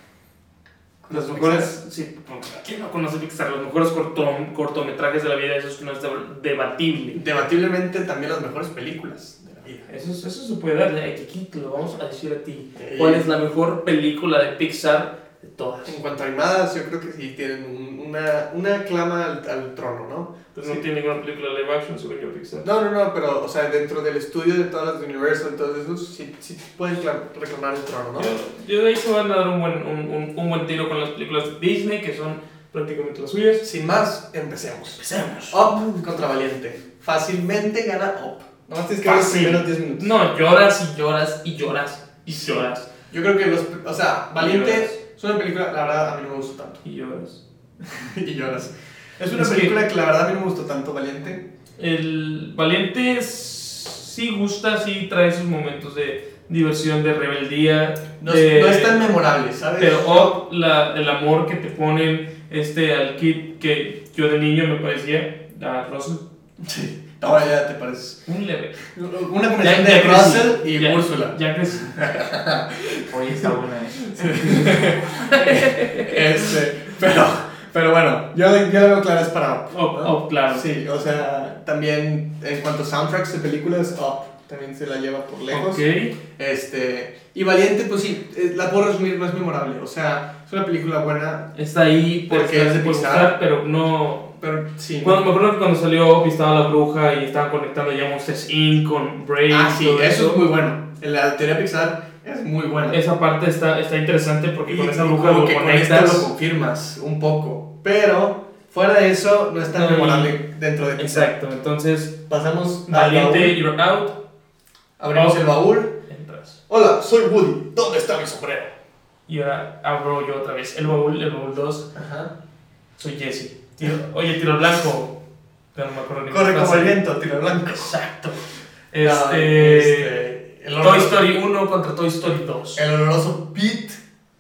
A: Los
B: ¿Conoces
A: mejores, sí, ¿quién no conoce Pixar? Los mejores corto- cortometrajes de la vida, eso es que no es deb- debatible.
B: Debatiblemente también las mejores películas de la vida.
A: Eso, eso se puede dar, ya, aquí te lo vamos a decir a ti.
B: Eh,
A: ¿Cuál es la mejor película de Pixar de todas?
B: En cuanto a animadas, yo creo que sí tienen un- una, una clama al, al trono, ¿no?
A: Pues
B: Sí.
A: no tiene ninguna película live action, según yo, Pixar.
B: No, no, no, pero, o sea, dentro del estudio de todas las de Universal, entonces esos sí, sí pueden cla- reclamar el trono, ¿no?
A: Yo, yo de ahí se van a dar un buen, un, un, un buen tiro con las películas de Disney, que son prácticamente las suyas.
B: Sin más, empecemos.
A: Empecemos.
B: Up contra Valiente. Fácilmente gana Up. Nomás tienes que ver los
A: Fácil.
B: primeros diez minutos.
A: No, lloras y lloras y lloras y lloras
B: Yo creo que los. O sea, Valiente
A: lloras.
B: es una película, la verdad, a mí no me gustó tanto.
A: y lloras.
B: Y lloras. Es una
A: Es que-
B: película que... la verdad a mí no me gustó tanto, Valiente.
A: El Valiente es- sí gusta, sí trae sus momentos de diversión, de rebeldía.
B: No,
A: de-
B: es, no es tan memorable, ¿sabes?
A: Pero Up, la, el amor que te ponen este, al kid que yo de niño me parecía, a Russell,
B: Sí. Ahora ya te pareces.
A: un leve.
B: Una combinación de
A: crecí,
B: Russell y
A: ya-
B: Úrsula.
A: Ya crecí. Oye, está buena, ¿eh?
B: Este, pero, pero bueno, yo, yo la veo clara, es para Up.
A: Up,
B: ¿no?
A: Up, claro.
B: Sí, o sea, también en cuanto a soundtracks de películas, Up también se la lleva por lejos.
A: Ok.
B: Este, y Valiente, pues sí, eh, la puedo resumir, no es memorable. O sea, es una película buena,
A: Está ahí
B: Porque
A: porque
B: es de
A: se puede
B: Pixar.
A: gustar, pero no.
B: pero sí.
A: Cuando, me acuerdo que cuando salió Up y estaba la bruja y estaban conectando ya Monsters incorporated con Brave.
B: Ah, sí,
A: todo
B: eso es muy bueno. La teoría Pixar es muy buena.
A: Esa parte está, está interesante porque
B: Y-
A: con esa
B: y
A: bruja
B: como
A: lo
B: que con esto
A: conectas.
B: lo confirmas un poco. Pero, fuera de eso, no es tan
A: No, y-
B: memorable dentro de Pixar.
A: Exacto, entonces
B: Pasamos al
A: Valiente,
B: baúl.
A: you're out,
B: Abrimos
A: Up.
B: el baúl.
A: entras.
B: Hola, soy Woody. ¿Dónde está mi sombrero?
A: Y ahora abro yo otra vez el baúl, el baúl dos,
B: Ajá.
A: soy Jesse. Tiro- oye, tiro al blanco. Pero no me acuerdo ni
B: Corre
A: qué
B: como
A: frase.
B: el viento, tiro blanco.
A: Exacto.
B: No,
A: Este.
B: este, El
A: Toy
B: oloroso,
A: Story uno contra Toy Story dos.
B: el oloroso Pete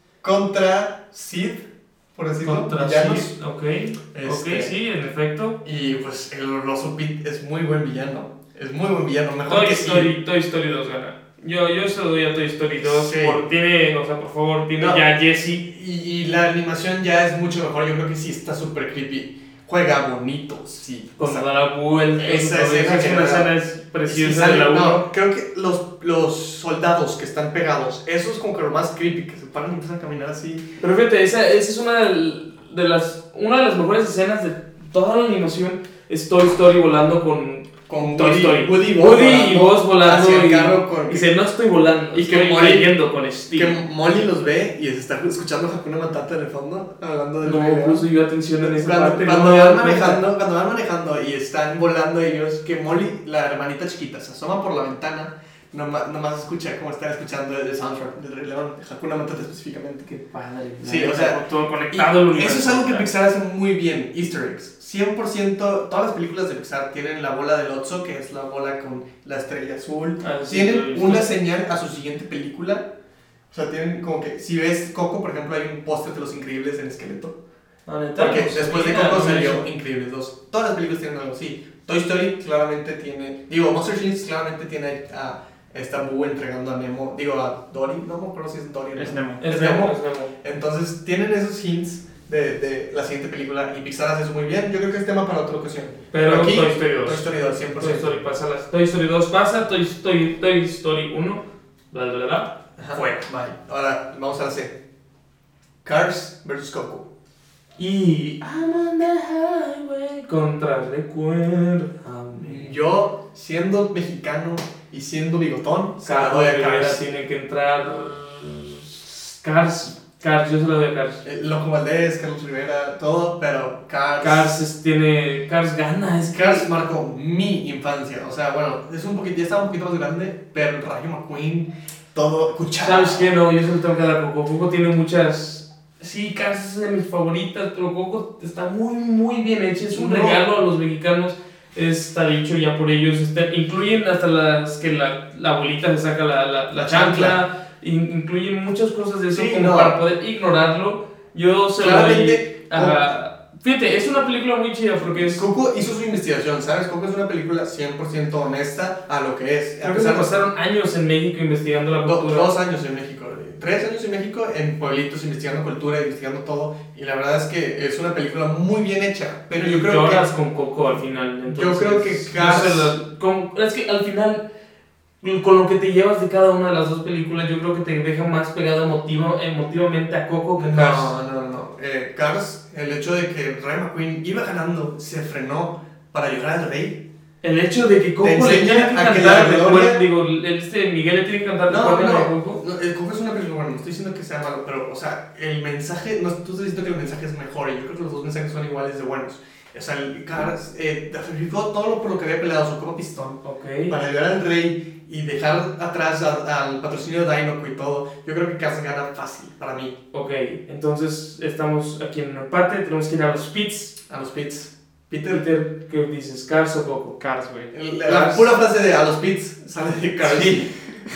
B: contra Sid, por decirlo.
A: Contra
B: villanos.
A: Sid, ok.
B: Este-
A: Ok, sí, en efecto.
B: Y pues el oloroso Pete es muy buen villano. Es muy buen villano, mejor
A: Toy
B: que Sid.
A: Story, Toy Story dos gana. Yo, yo se lo doy a Toy Story dos.
B: Sí.
A: Por, tiene, o sea, por favor, tiene
B: No.
A: ya Jessie.
B: Y, y la animación ya es mucho mejor. Yo creo que sí está súper creepy. Juega bonito, sí. O
A: Cuando
B: sea,
A: da la vuelta.
B: esa
A: cuando
B: escena
A: es
B: que
A: una
B: da-
A: escena es
B: y
A: preciosa
B: sale-
A: de la uno.
B: no, creo que los, los soldados que están pegados, eso es como que lo más creepy, que se paran y empiezan a caminar así.
A: Pero fíjate, esa, esa es una de las, una de las mejores escenas de toda la animación. Es Toy Story volando con
B: Con
A: Toy
B: Woody,
A: Story.
B: Woody, y Buzz
A: Woody y
B: volando
A: Buzz volando.
B: hacia el
A: y,
B: carro con-
A: y dice, no estoy volando,
B: Y que
A: estoy
B: Molly-
A: cayendo con
B: Que
A: estilo.
B: Molly los ve y se está escuchando Hakuna Matata en el fondo, hablando del
A: No
B: video.
A: puse yo atención en esa
B: Cuando,
A: parte.
B: cuando
A: no me
B: van
A: daba cuenta.
B: manejando, cuando van manejando y están volando ellos, que Molly, la hermanita chiquita, se asoma por la ventana, nomás, nomás escucha como están escuchando el soundtrack del Rey León, de Hakuna Matata específicamente.
A: Qué padre.
B: Sí,
A: la
B: o sea,
A: neta, todo
B: Y
A: conectado. el
B: eso es
A: universo.
B: algo que Pixar hace muy bien, Easter eggs. cien por ciento, todas las películas de Pixar tienen la bola del Otso, que es la bola con la estrella azul.
A: Ah, sí, lo he
B: Tienen
A: visto.
B: una señal a su siguiente película. O sea, tienen como que, si ves Coco, por ejemplo, hay un póster de Los Increíbles en esqueleto.
A: Ah, neta,
B: Porque
A: no
B: después de
A: sabía,
B: Coco
A: no
B: salió
A: eso.
B: Increíbles dos. Todas las películas tienen algo así. Toy Story claramente tiene, digo, Monster Inc claramente tiene a esta Boo entregando a Nemo, digo a Dory, no me acuerdo si es Dory o no.
C: Es Nemo.
A: Es
B: Es
A: Nemo,
B: Nemo.
A: es Nemo.
B: Entonces tienen esos hints de, de la siguiente película y Pixar hace eso muy bien. Yo creo que es tema para otra ocasión.
A: Pero
B: aquí,
A: Toy Story dos.
B: Toy Story dos, cien por
A: Toy
B: ciento.
A: Story pasa las. Toy Story dos pasa, Toy Story, Toy Story uno, bla bla bla.
B: Ajá,
A: Fuera.
B: Bye. Ahora vamos a la C. Cars versus Coco.
A: Y I'm on the highway contra recuérdame.
B: Yo, siendo mexicano y siendo bigotón, se la
A: Carlos
B: doy a
A: Rivera
B: Cars.
A: tiene que entrar. Cars. Cars, yo se lo doy a Cars.
B: Eh, Loco Valdés, Carlos Rivera, todo, pero Cars.
A: Cars es- tiene. Cars gana, es que.
B: Cars marcó mi infancia. O sea, bueno, es un poquito, ya estaba un poquito más grande, pero el Rayo McQueen, todo, Cuchara.
A: ¿Sabes qué? No, yo se lo tengo que dar a Coco. Coco tiene muchas. Sí, Cars es de mis favoritas, pero Coco está muy, muy bien hecha. Es un
B: No.
A: regalo a los mexicanos. Está dicho ya por ellos. Este, incluyen hasta las que la, la abuelita se saca la, la, la
B: La
A: chancla. in- incluyen muchas cosas de eso
B: Sí,
A: como
B: no.
A: para poder ignorarlo. Yo se lo
B: Claramente,
A: doy a- Fíjate, es una película muy chida porque es.
B: Coco hizo su investigación, ¿sabes? Coco es una película cien por ciento honesta a lo que es.
A: Creo
B: A
A: que se
B: pesar de-
A: pasaron años en México investigando la
B: Do-
A: cultura.
B: dos años en México, eh, tres años en México, en pueblitos, investigando cultura, investigando todo. Y la verdad es que es una película muy bien hecha. Pero yo creo
A: Lloras
B: que.
A: con Coco al final. Entonces,
B: creo que
A: yo
B: Cars-
A: se lo- con- es que al final, con lo que te llevas de cada una de las dos películas, yo creo que te deja más pegado emotivo, emotivamente a Coco que Cars.
B: No, no, no. Eh, Cars, el hecho de que Ray McQueen iba ganando, se frenó para llorar al rey.
A: El hecho de que Coco
B: Te
A: le
B: enseña
A: tiene que
B: a que
A: cantar,
B: la
A: recuerda-
B: gloria-
A: digo, el- este Miguel le tiene que cantar
B: No,
A: recuerda a
B: no,
A: Coco.
B: no, el Coco es una película, bueno, no estoy diciendo que sea malo, pero, o sea, el mensaje, no, tú estás diciendo que el mensaje es mejor, y yo creo que los dos mensajes son iguales de buenos. O sea, el Cars eh, sacrificó todo lo por lo que había peleado, su como pistón,
A: Ok.
B: para ayudar al rey y dejar atrás a- al patrocinio de Dinoco y todo. Yo creo que Cars gana fácil, para mí,
A: Ok, entonces estamos aquí en un empate, tenemos que ir a los pits.
B: a los pits. Peter,
A: Peter, ¿qué dices? ¿Cars o Coco?
C: Cars, güey.
B: el- la
A: Cars.
B: pura frase de a los pits sale de Cars.
A: Sí.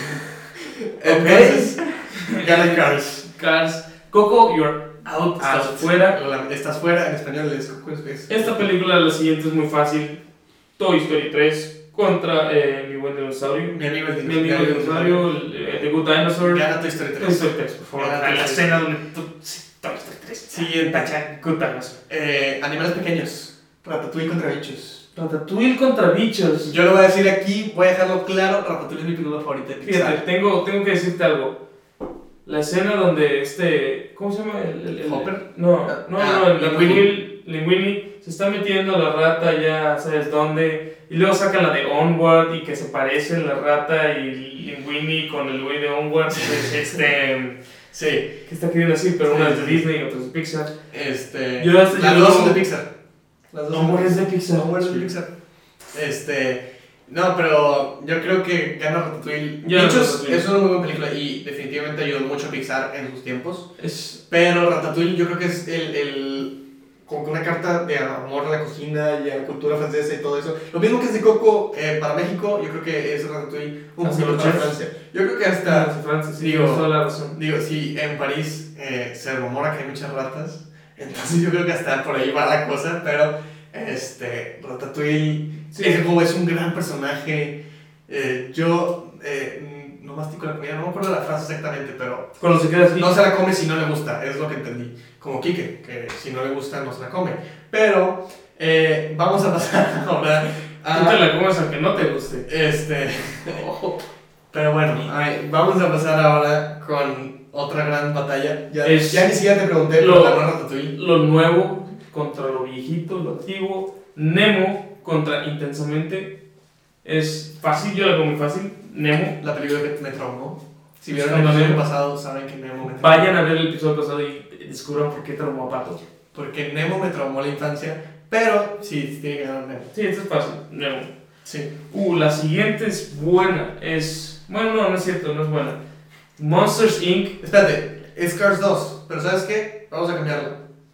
B: Entonces, gana Cars.
A: Cars. Coco, you're out, estás
B: Out.
A: fuera.
B: La- Estás fuera, en español es Coco es- es-
A: Esta película, la siguiente es muy fácil. Toy Story tres contra eh, Mi Buen Dinosaurio.
B: Mi amigo el
A: Mi amigo el dinosaurio, el, eh, The Good Dinosaur.
B: Gana Toy Story
A: Toy
B: tres.
A: Story tres, por favor.
B: Gana
A: La
B: Toy Story
A: escena donde tú... sí, Toy Story tres.
B: Siguiente.
A: Tacha, Good Dinosaur.
B: Eh, animales pequeños. Ratatouille contra bichos.
A: Ratatouille contra bichos.
B: Yo lo voy a decir aquí, voy a dejarlo claro. Ratatouille es mi película favorita de Pixar.
A: Fíjate, tengo, tengo que decirte algo. La escena donde este... ¿Cómo se llama? El, el- el-
B: ¿Hopper?
A: No, no,
B: Ah,
A: no, el
B: Linguini.
A: Ratatouille, Linguini se está metiendo a la rata ya sabes dónde. Y luego sacan la de Onward y que se parecen la rata y Linguini con el güey de Onward. Pues, este...
B: Sí.
A: que está queriendo decir, pero
B: Sí,
A: una es de
B: sí.
A: Disney y otra es de Pixar.
B: Este.
A: Yo hasta-
B: las
A: yo
B: dos
A: no-
B: son de Pixar. Las dos
A: Onward es de Pixar.
B: Onward es de Pixar. Este. No, pero yo creo que gana Ratatouille.
A: Ya,
B: Bichos
A: Ratatouille.
B: es una muy buena película y definitivamente ayudó mucho a Pixar en sus tiempos.
A: Es...
B: Pero Ratatouille yo creo que es el, el como que una carta de amor a la cocina y a la cultura francesa y todo eso. Lo mismo que es de Coco eh, para México, yo creo que es Ratatouille un
A: Hacia
B: poquito
A: los
B: para
A: chefs.
B: Francia. Yo creo que hasta,
A: Francia, sí,
B: digo,
A: tienes toda la razón.
B: digo, si en París eh, se rumora que hay muchas ratas, entonces yo creo que hasta por ahí va la cosa, pero este, Ratatouille
A: Sí.
B: es, como es un gran personaje. Eh, yo eh, no mastico la comida, no me acuerdo la frase exactamente, pero
A: Cuando se queda así.
B: no se la come si no le gusta, es lo que entendí. Como Kike, que si no le gusta no se la come. Pero eh, vamos a pasar ahora
A: Tú te
B: a...
A: la comes aunque no te guste.
B: Este... Pero bueno, ay, vamos a pasar ahora con otra gran batalla. Ya,
A: Es
B: ya ni siquiera te pregunté,
A: lo-
B: pero la no Ratatouille.
A: Lo nuevo contra lo viejito, lo antiguo. Nemo contra Intensamente. Es fácil, yo la comí fácil. Nemo.
B: La película que me traumó. Si vieron
A: Sí,
B: el episodio
A: Nemo.
B: pasado, saben que Nemo me traumó.
A: Vayan a ver el episodio pasado y descubran por qué traumó a Pato.
B: Porque Nemo me traumó la infancia, pero sí, tiene que ganar Nemo.
A: Sí, esto es fácil. Nemo.
B: Sí.
A: Uh, la siguiente es buena. Es. Bueno, no, no es cierto, no es buena. Monsters incorporated.
B: Espérate, es Cars dos, pero ¿sabes qué? Vamos a cambiarlo.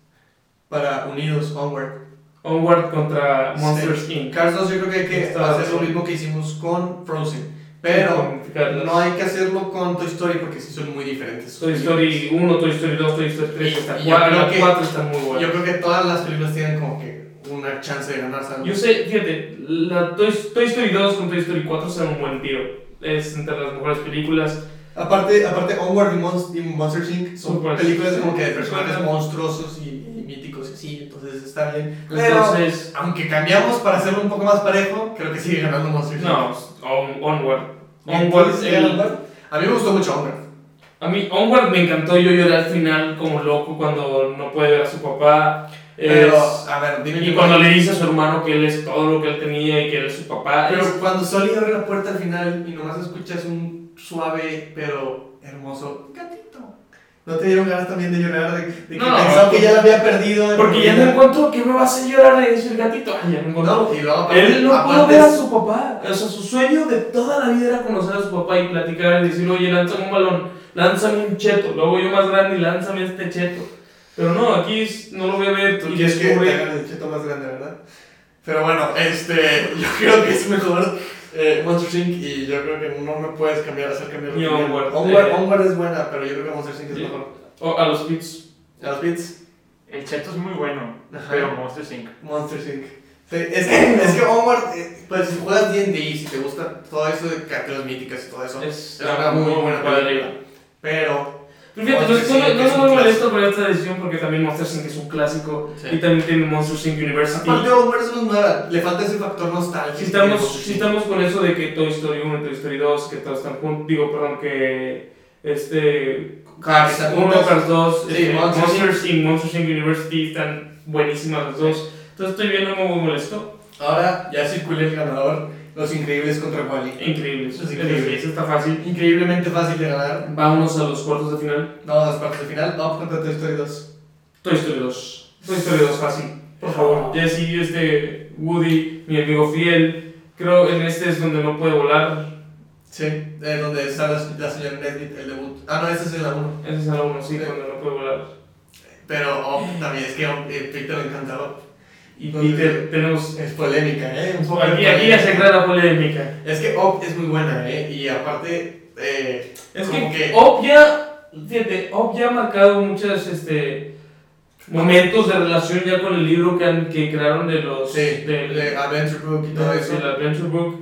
B: Para Unidos, Onward.
A: Onward contra Monsters
B: Sí.
A: incorporated.
B: Cars dos yo creo que hay que
A: Está
B: hacer lo
A: bien.
B: mismo que hicimos con Frozen. Pero no hay que hacerlo con Toy Story porque sí son muy diferentes.
A: Toy Story uno, Toy Story dos, Toy Story tres,
B: Y-
A: hasta
B: y yo creo
A: cuatro,
B: que-
A: cuatro están muy buenas.
B: Yo creo que todas las películas tienen como que una chance de ganar, ¿sabes?
A: Yo sé, fíjate, la Toy, Toy Story dos con Toy Story cuatro son un buen tiro. Es entre las mejores películas.
B: Aparte, aparte Onward y, Monst y Monsters incorporated son
A: Super.
B: películas como que de personajes
A: Super.
B: monstruosos y, y míticos y así, entonces está bien. Pero,
A: Entonces,
B: aunque cambiamos para hacerlo un poco más parejo, creo que sigue ganando Monsters
A: no,
B: incorporated.
A: on- Onward.
B: ¿Y
A: Onward,
B: entonces,
A: el-
B: Onward? A mí me gustó mucho Onward.
A: a mí Onward me encantó, yo lloré al final como loco cuando no puede ver a su papá.
B: Pero,
A: Es-
B: a ver, dime
A: y
B: tú,
A: cuando le dice a su hermano que él es todo lo que él tenía y que él es su papá.
B: Pero
A: es-
B: cuando Soli abre la puerta al final y nomás escuchas un suave pero hermoso gatito. ¿No te dieron ganas también de llorar? De, de que
A: No,
B: pensaba que ya la había perdido. de
A: Porque ya
B: por
A: no
B: vida?
A: encontró, ¿qué me va a hacer llorar? Es el gatito. Ay, ya no encontró.
B: No, y luego aparte,
A: Él no pudo
B: aparte
A: ver a
B: es-
A: su papá. O sea, su sueño de toda la vida era conocer a su papá y platicar y decir, oye, lánzame un balón, lánzame un cheto. Luego yo más grande y lánzame este cheto. Pero no, aquí es- no lo voy a ver.
B: Tú
A: Y
B: quieres que te
A: descubre.
B: hagan el cheto más grande, ¿verdad? Pero bueno, este, yo creo que es mejor eh, Monsters incorporated y yo creo que no me puedes cambiar, hacer cambiar
A: Y
B: de opinión.
A: Onward,
B: Onward,
A: eh.
B: Onward es buena, pero yo creo que Monsters incorporated es
A: Sí.
B: mejor.
A: O a los Pits.
B: ¿A los beats?
C: El cheto es muy bueno,
B: Ajá.
C: pero Monsters incorporated.
B: Monsters incorporated. Sí, es que, es que Onward, eh, pues si juegas D and D, si te gusta todo eso de cartas míticas y todo eso,
A: Es
B: es una muy buena
A: padre.
B: película. Pero,
A: Pero fíjate, no,
B: Monsters
A: no,
B: incorporated
A: no,
B: es
A: no
B: un
A: me molesto
B: clásico.
A: por esta decisión porque también Monsters incorporated es un clásico
B: Sí.
A: y también tiene Monsters incorporated University.
B: aparte Onward es una nueva, le falta ese factor nostálgico.
A: Si estamos, si estamos con eso de que Toy Story uno y Toy Story dos, que todos están juntos, digo, perdón, que este,
B: Ah, que están
A: uno,
B: juntas.
A: Cars dos,
B: Sí,
A: este,
B: Monsters
A: Monsters y Monsters incorporated University están buenísimas las dos. Entonces estoy viendo muy molesto.
B: Ahora ya circulé el ganador, Los Increíbles contra Wall-E.
A: Increíble, eso,
B: Es
A: es
B: increíble.
A: eso está fácil.
B: Increíblemente fácil de ganar.
A: Vámonos a los cuartos de final.
B: Vamos a las partes de final. Vamos contra Toy Story dos.
A: Toy Story dos. Toy Story dos fácil, por favor. Jesse, este, Woody, mi amigo fiel. Creo en este es donde no puede volar.
B: Sí, eh, donde está la, la señora Nesbit, el debut. Ah, no, ese es el uno.
A: Ese es el uno, sí,
B: Sí.
A: cuando no puede volar.
B: Pero oh, también es que oh, eh, Peter le encantaba.
A: Y
B: Donde-
A: Peter, tenemos.
B: Es polémica, ¿eh? Un poco
A: Aquí,
B: de
A: aquí ya se
B: polémica.
A: crea la polémica.
B: Es que Op es muy buena, ¿eh? Y aparte, eh,
A: Es
B: como
A: que,
B: que.
A: Op ya, fíjate, Op ya ha marcado muchos este, momentos de relación ya con el libro que, han, que crearon de los.
B: Sí,
A: del-
B: de Adventure Book y todo
A: de-
B: eso.
A: del Adventure Book.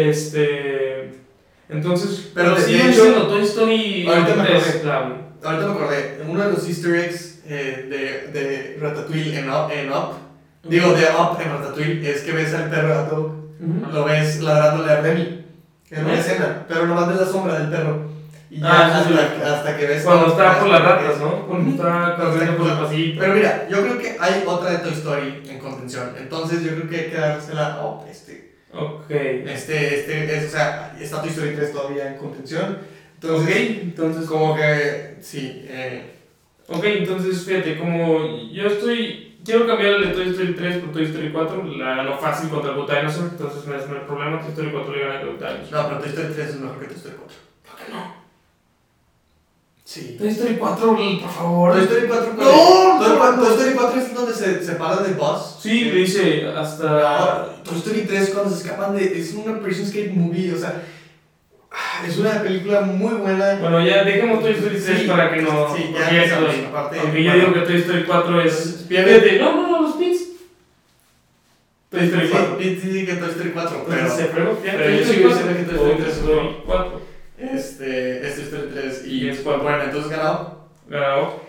A: Este. Entonces,
B: Pero
A: pero
B: de-
A: sigue
B: de hecho,
A: siendo Toy Story
B: ahorita me
A: tres,
B: acordé.
A: clave.
B: Ahorita me acordé, uno de los Easter eggs eh, de, de Ratatouille en Up, en Up, digo, de Up en Ratatouille, es que ves al perro a Doug,
A: Ujú.
B: lo ves ladrándole a Remy en una
A: ¿Eh?
B: escena, pero nomás ves la sombra del perro. Y ya
A: Ah, sí,
B: hasta,
A: sí.
B: hasta que ves.
A: Cuando está por las
B: hasta que-
A: ratas, ¿no? Cuando está corriendo por el pasillo.
B: Pero mira, yo creo que hay otra de Toy Story en contención, entonces yo creo que hay que dársela a Up, este.
A: Ok.
B: Este, este, es, o sea, está Toy Story tres todavía en contención. Entonces,
A: Ok, entonces.
B: como que, sí, eh,
A: Ok, entonces fíjate, como yo estoy. Quiero cambiar el de Toy Story tres por Toy Story cuatro, la ganó fácil contra el Good Dinosaur, entonces no es no hay problema, Toy Story cuatro le gana al Good Dinosaur.
B: no, pero Toy Story tres es mejor que Toy Story cuatro.
A: ¿Por qué no?
B: Sí.
A: Toy Story cuatro, por favor.
B: Toy Story cuatro,
A: No,
B: Toy,
A: no,
B: Toy Story cuatro es donde se separan de Buzz.
A: Sí, le dice hasta...
B: No, Toy Story tres cuando se escapan de... Es una Prison Escape movie, o sea... Es una película muy buena.
A: Bueno, ya dejemos Toy Story tres
B: Sí,
A: para que no...
B: sí, ya
A: porque ya
B: empezamos,
A: estoy.
B: aparte-
A: Aunque yo
B: bueno.
A: digo que Toy Story cuatro es...
B: Pierde-
A: No, no, no, los pins. Toy Story
B: Sí,
A: cuatro.
B: Pete dice que Toy Story cuatro, pero...
A: Se fregó. Ya,
B: pero yo
A: Toy
B: sigo
A: Story
B: diciendo que Toy
A: cuatro.
B: Story tres es
A: Toy
B: bueno.
A: Story cuatro.
B: Este... Es Toy Story tres y...
A: Y es cuatro.
B: Bueno, entonces ganado.
A: Ganado.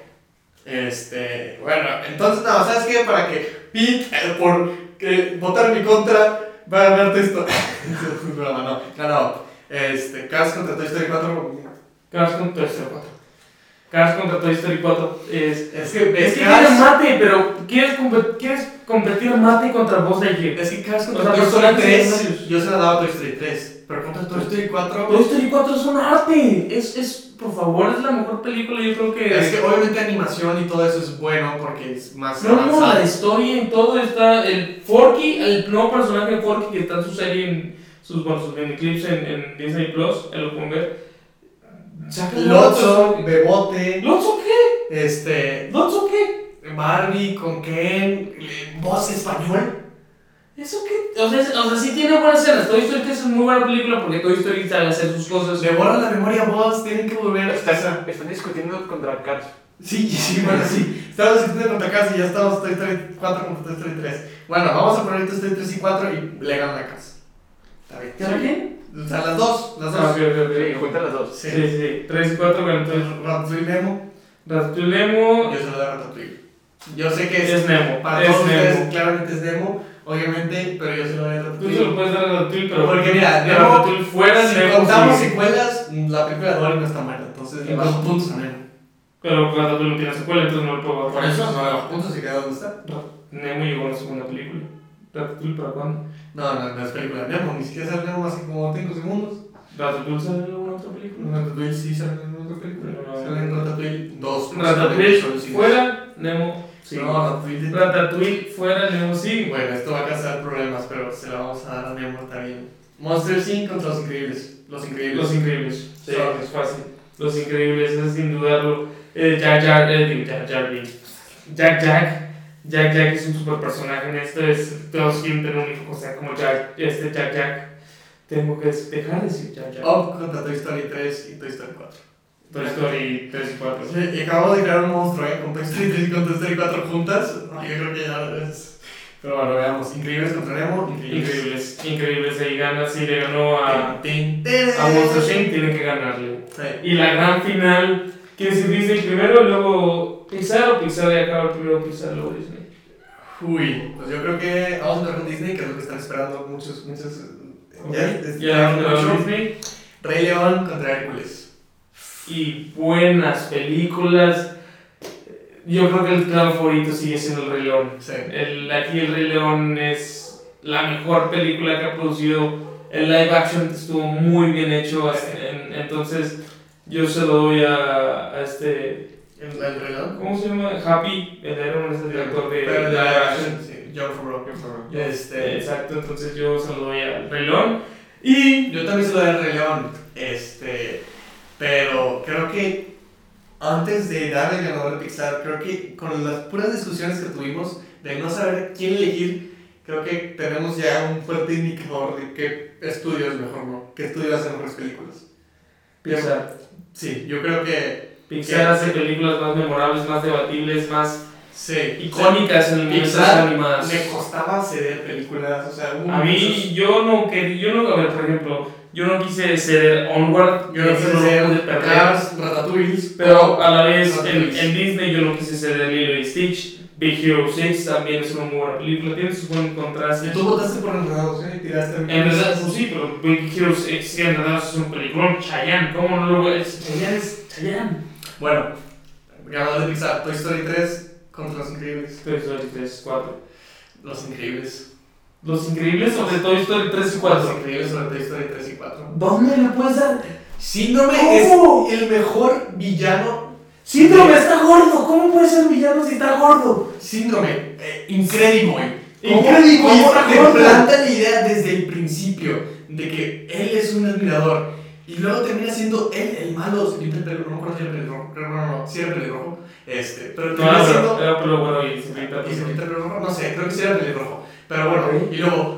B: Este... Bueno, entonces no, ¿sabes qué? Para que Pete, eh, por que votar en mi contra, va a ganarte esto. Es broma, no. Ganado. Este... Cars contra Toy Story cuatro...
A: Cars contra Toy Story cuatro. Cars contra Toy Story cuatro es...
B: Es que...
A: Es que
B: Cars-
A: quieres mate, pero quieres, compe- quieres competir mate contra Buzz Lightyear.
B: Es que Cars
A: O
B: contra
A: sea,
B: Toy Story
A: personajes
B: tres,
A: secundarios.
B: yo se la daba a Toy Story tres, pero contra Toy Story cuatro,
A: Toy Story cuatro es un arte. Es, es, por favor, es la mejor película. Yo creo que.
B: es que obviamente animación y todo eso es bueno porque es más
A: No, no,
B: avanzado.
A: la historia y todo está. El Forky, el nuevo personaje de Forky que está en su serie, en sus, bueno, sus miniclips en, en Disney Plus, ahí lo pueden ver. Saca el
B: Lotso,
A: nuevo
B: Bebote,
A: ¿Lotso qué?
B: este,
A: ¿Lotso qué?
B: Barbie con Ken, eh, voz español.
A: ¿Eso qué? O sea, es- o sea, sí tiene buenas escenas. Toy Story tres es muy buena película porque Toy Story sabe hacer sus cosas.
B: Le borran la memoria a voz, tienen que volver.
C: Están, están discutiendo contra Cars.
B: Sí, sí, bueno, sí. Estamos discutiendo contra casa y ya estamos Toy Story cuatro contra Toy Story tres. Bueno, vamos a poner Toy Story tres y cuatro y le ganan a casa. ¿Está bien?
A: ¿Sabe quién?
B: O sea, las dos, las dos.
A: Ah, ok, ok, ok.
C: Sí, juntan las dos.
A: Sí, sí, sí. tres y cuatro con entonces.
B: Ratatouille Nemo.
A: Ratatouille Nemo.
B: Yo se lo doy a Ratatouille. Yo sé que es,
A: Es Nemo.
B: para
A: Es
B: todos ustedes
A: Nemo.
B: claramente es Nemo, obviamente, pero yo se lo doy a
A: Tú se lo
B: Ratatouille.
A: puedes dar a Ratatouille, pero.
B: Porque mira,
A: de
B: Nemo,
A: Ratatouille fuera,
B: si
A: Nemo
B: contamos
A: sí.
B: secuelas, la película de Dory no está mala, entonces le bajo puntos a Nemo.
A: Pero Ratatouille no tiene secuela, entonces no le puedo
B: Por eso no le bajo puntos y queda donde está.
A: Nemo llegó a la segunda película. ¿Ratatouille para cuándo?
B: No, no, no es película de Nemo, ni siquiera sale Nemo hace como cinco segundos.
A: ¿Ratatouille sale en alguna otra película?
B: Ratatouille sí sale en otra película.
A: No.
B: Sale en Ratatouille dos.
A: Ratatouille
B: solo sí.
A: fuera, Nemo sí.
B: No, Ratatouille.
A: Ratatouille fuera, Nemo sí.
B: Bueno, esto va a causar problemas, pero se la vamos a dar a Nemo, está bien. Monster incorporated contra Los Increíbles. Los Increíbles.
A: Los Increíbles.
B: Sí.
A: Sorry, es fácil. Los Increíbles, es sin dudarlo. Eh, Jack Jack, eh, digo, Jack Jack, bien. Jack Jack. Jack Jack es un super personaje en esto. Es, todos quieren tener un hijo, o sea, como Jack, este Jack Jack. Tengo que dejar de decir Jack Jack.
B: Up contra Toy Story tres y Toy Story cuatro.
A: Toy Story tres y cuatro.
B: Sí, y acabamos de crear un monstruo, ¿eh? Con Toy Story tres y con Toy Story cuatro juntas. Yo creo que ya es. Pero bueno, veamos. Increíbles contra Nemo.
A: Increíbles, increíbles. Ahí gana, si le ganó a,
B: Tin, tin, tin.
A: a Monster incorporated, tiene que ganarle.
B: Sí.
A: Y la gran final, ¿quién es Disney primero, luego Pixar o Pixar y acaba primero Pixar, luego Disney?
B: Uy, pues yo creo que vamos a empezar con Disney, que es lo que están esperando muchos. muchos ya, es-
A: Ya,
B: mucho.
A: ganó Disney.
B: Rey León contra Hércules.
A: Y buenas películas. Yo creo que el claro favorito sigue siendo El Rey León.
B: Sí.
A: El, aquí El Rey León es la mejor película que ha producido. El live action estuvo muy bien hecho. en- entonces yo se lo doy a, a este...
B: ¿El, el Rey León?
A: ¿Cómo se llama? Happy. El Iron es el director de
B: Pero de
A: live
B: live
A: action.
B: action, sí. John Favreau.
A: Eh,
B: Este,
A: Exacto, entonces yo se lo doy al Rey León. Y
B: yo también se lo doy al Rey León. Este, pero creo que antes de darle el ganador de Pixar, creo que con las puras discusiones que tuvimos de no saber quién elegir, creo que tenemos ya un fuerte indicador de qué estudio es mejor, ¿no? ¿Qué estudio hace mejores películas?
A: Pixar.
B: Sí, yo creo que
A: Pixar hace películas más memorables, más debatibles, más
B: sí,
A: icónicas en el mundo de las
B: Pixar
A: animadas.
B: me costaba ceder películas, o sea, hubo
A: A mí,
B: muchos-
A: yo no quería, yo no, a ver, por ejemplo, yo no quise ser Onward,
B: yo no sé
A: lo pude
B: ser
A: perder,
B: Cars, Ratatouille,
A: pero a la vez en,
B: Ratatouille.
A: en Disney yo no quise ser Lilo y Stitch. Big Hero seis también es una muy buena película, tiene sus buenos contrastes.
B: Y tú votaste por Enredados, ¿eh? Tiraste
A: En verdad, pues sí, pero Big Hero seis, sí, en verdad es un peliculón. Chayanne, ¿cómo no lo voy a decir? Chayanne es Chayanne.
B: Bueno, ganador de Pixar, Toy Story tres contra Los Increíbles.
A: Toy Story tres, cuatro.
B: Los Increíbles.
A: Los Increíbles sobre Toy Story tres y
B: Los
A: cuatro.
B: Increíbles sobre Toy Story tres y cuatro.
A: ¿Dónde le puedes dar?
B: Síndrome
A: ¿Cómo?
B: es el mejor villano.
A: Síndrome está gordo. ¿Cómo puede ser villano si está gordo?
B: Síndrome, eh, increíble.
A: Incredible,
B: ¿Cómo
A: está
B: te
A: gordo?
B: planta la idea desde el principio de que él es un admirador Y luego termina siendo él el malo, se pinta el pelo, no me acuerdo si era pelirrojo, creo que no, no, sí era pelirrojo, este, pero
A: No,
B: termina
A: pero
B: siendo...
A: era pelo bueno y se pinta.
B: Y se pinta el pelo rojo, no sé, creo que sí era pelirrojo, pero bueno, y luego...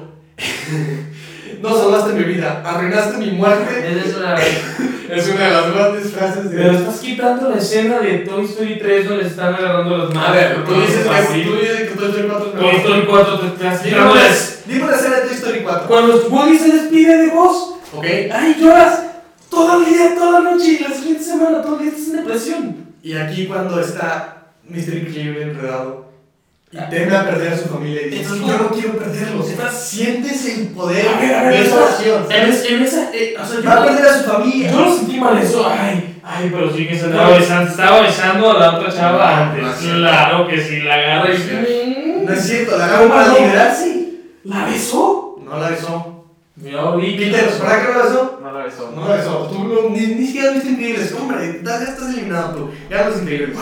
B: no salvaste mi vida, arruinaste mi muerte.
A: Esa es una...
B: Es una de las grandes frases de...
A: Pero estás quitando la escena de Toy Story tres donde se están agarrando las manos.
B: A ver, tú dices que,
A: así.
B: tú dices que Toy Story cuatro es
A: Toy Story cuatro te estás
B: Dime
A: quitando
B: una,
A: las...
B: dime una escena de Toy Story cuatro.
A: Cuando Woody se despide de vos,
B: ¿Ok?
A: ay, lloras todo el día, toda la noche y la siguiente semana todo el día estás en depresión.
B: Y aquí cuando está mister Increíble enredado y teme a perder a su familia y dice,
A: Estás-
B: yo no quiero perderlos.
A: Estás-
B: Sientes el poder
A: A ver, a ver,
B: de esa
A: estás-
B: acción.
A: En, es- en esa... eh, o sea, yo-
B: Va a perder a su familia.
A: Yo lo sentí mal eso, ay, ay, pero sí que se andaba besando, estaba besando a la otra chava
B: No,
A: antes.
B: no es cierto.
A: Claro que sí, la agarra y...
B: No es cierto, la agarra para
A: ¿Cómo no?
B: liberarse.
A: ¿La besó?
B: No la besó.
A: Mira, vi que...
B: Peter, ¿para qué no la besó?
C: No la besó.
B: No la besó. Tú no- ni, ni siquiera viste Increíbles. Hombre, ya estás eliminado tú. Ya los Increíbles.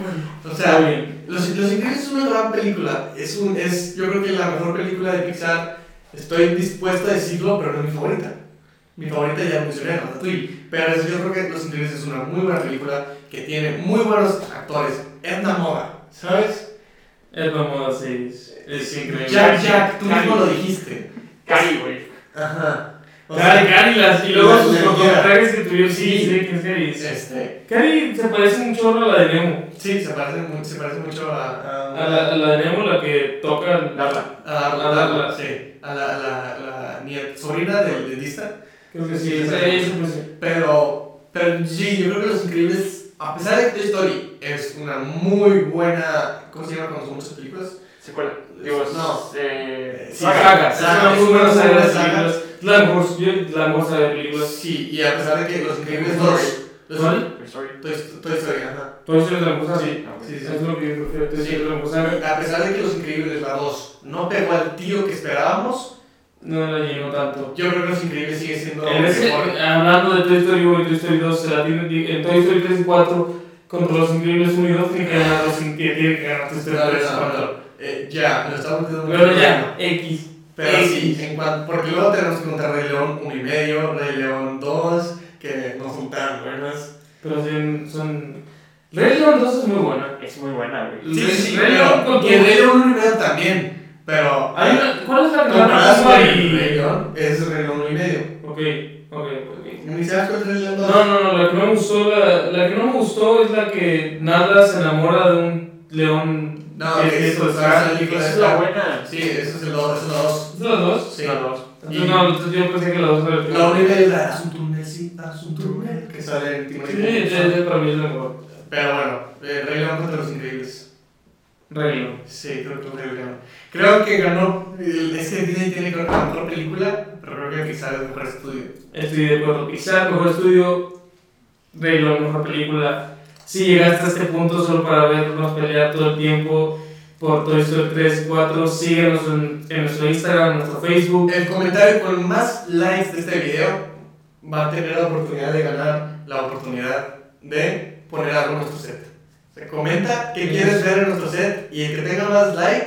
B: O
A: Está
B: sea,
A: bien.
B: Los, Los Increíbles es una gran película. Es un, es, yo creo que la mejor película de Pixar. Estoy dispuesto a decirlo, pero no es mi favorita. Mi favorita ya lo mencioné, Ratatouille. Pero es- yo creo que Los Increíbles es una muy buena película que tiene muy buenos actores. Edna Moda, ¿sabes?
A: Es como así, es, es increíble.
B: Jack Jack, tú
C: Cari.
B: mismo lo dijiste.
C: Cari, güey.
B: Ajá. O
A: Cari,
B: sea,
A: Cari, las, y luego
B: la-
A: sus
B: la-
A: cortometrajes que tuvieron, sí,
B: Sí.
A: sí, que es Cari.
B: este,
A: Cari se parece un chorro a la de Nemo.
B: sí, se parece, mu- se parece mucho a, a,
A: A la, a la de Nemo, la que toca...
C: Darla.
B: a,
A: a Darla.
B: sí, a la, a la, la nieta, sobrina del dentista.
A: Creo que sí, esa ella se parece.
B: Pero, pero sí, yo creo que Los Increíbles, a pesar de que Toy Story es una muy buena, ¿cómo se llama cuando son muchas películas?
C: Secuela. Digo,
B: No.
C: Eh,
B: Sí,
A: Saga, es
B: saga,
A: una
B: es
A: muy buena
B: una
A: saga de
B: buena saga.
A: películas. Es la mejor, yo- la mejor saga de películas.
B: Sí, y a pesar de que Los Increíbles dos, los,
A: ¿Cuál?
C: Toy Story.
B: Toy, Toy Story, ajá.
A: Toy Story es la mejor saga.
B: Sí,
C: Ah, ok.
B: sí, sí.
A: Es lo que yo prefiero, Toy Story es la mejor saga.
B: A pesar de que Los Increíbles la dos no pegó al tiro que esperábamos,
A: No la llenó tanto.
B: yo creo que Los Increíbles sigue siendo
A: En ese,
B: mejor.
A: hablando de Toy Story uno y Toy Story dos, se la tiene, en Toy Story tres y cuatro, contra Los Increíbles uno y dos, tiene que ganar Los Increíbles, tiene que ganar Toy Story
B: No, no,
A: tres y
B: no,
A: cuatro.
B: no. Eh, ya, lo estamos metiendo muy
A: Pero
B: bien.
A: ya, X.
B: Pero
A: X.
B: sí, en cuanto, porque luego tenemos que contar Rey León uno y medio, Rey León dos, que no son tan buenas.
A: Pero son... son... Rey León dos es muy buena.
C: Es muy buena, güey.
B: Sí, sí,
A: Rey
B: pero-
A: León con
B: y el Rey
A: todo.
B: León uno y medio también, pero...
A: Hay una- ¿Cuál es la que
B: comparadas con
A: gana
B: el
A: y...
B: Rey León, es Rey León uno y medio.
A: Ok, ok, ok.
B: ¿Ni sabes cuál es Rey León dos?
A: No, no, no, la que no me gustó, la, la que no me gustó es la que Nala se enamora de un león
B: No,
A: que
B: que
A: es
B: eso
A: de
B: es
A: Scar.
B: la película
C: Esa
B: de
C: es la
B: Scar.
C: buena.
B: Sí, eso es el dos, es el dos.
A: ¿Es las dos?
B: Sí.
C: La dos.
B: Y-
A: Entonces, no, entonces yo pensé que las dos eran
B: La uno y medio es la haz un túnel, sí, haz un túnel, que sale en Timón y
A: Sí,
B: Pumba.
A: sí, sí, para mí es la mejor.
B: Pero bueno, eh, Rey León contra Los Increíbles.
A: Rey León.
B: Sí, creo que Rey León. Creo que ganó, el- es que Disney tiene creo que la mejor película, pero creo que Pixar es el mejor estudio.
A: Estoy de acuerdo. Pixar, mejor estudio. Rey León, mejor película. Si llegaste a este punto solo para vernos pelear todo el tiempo por Toy Story tres y cuatro, síguenos en, en nuestro Instagram, en nuestro Facebook.
B: El comentario con más likes de este video va a tener la oportunidad de ganar la oportunidad de poner algo en nuestro set. O sea, comenta qué quieres ver en nuestro set y el que tenga más likes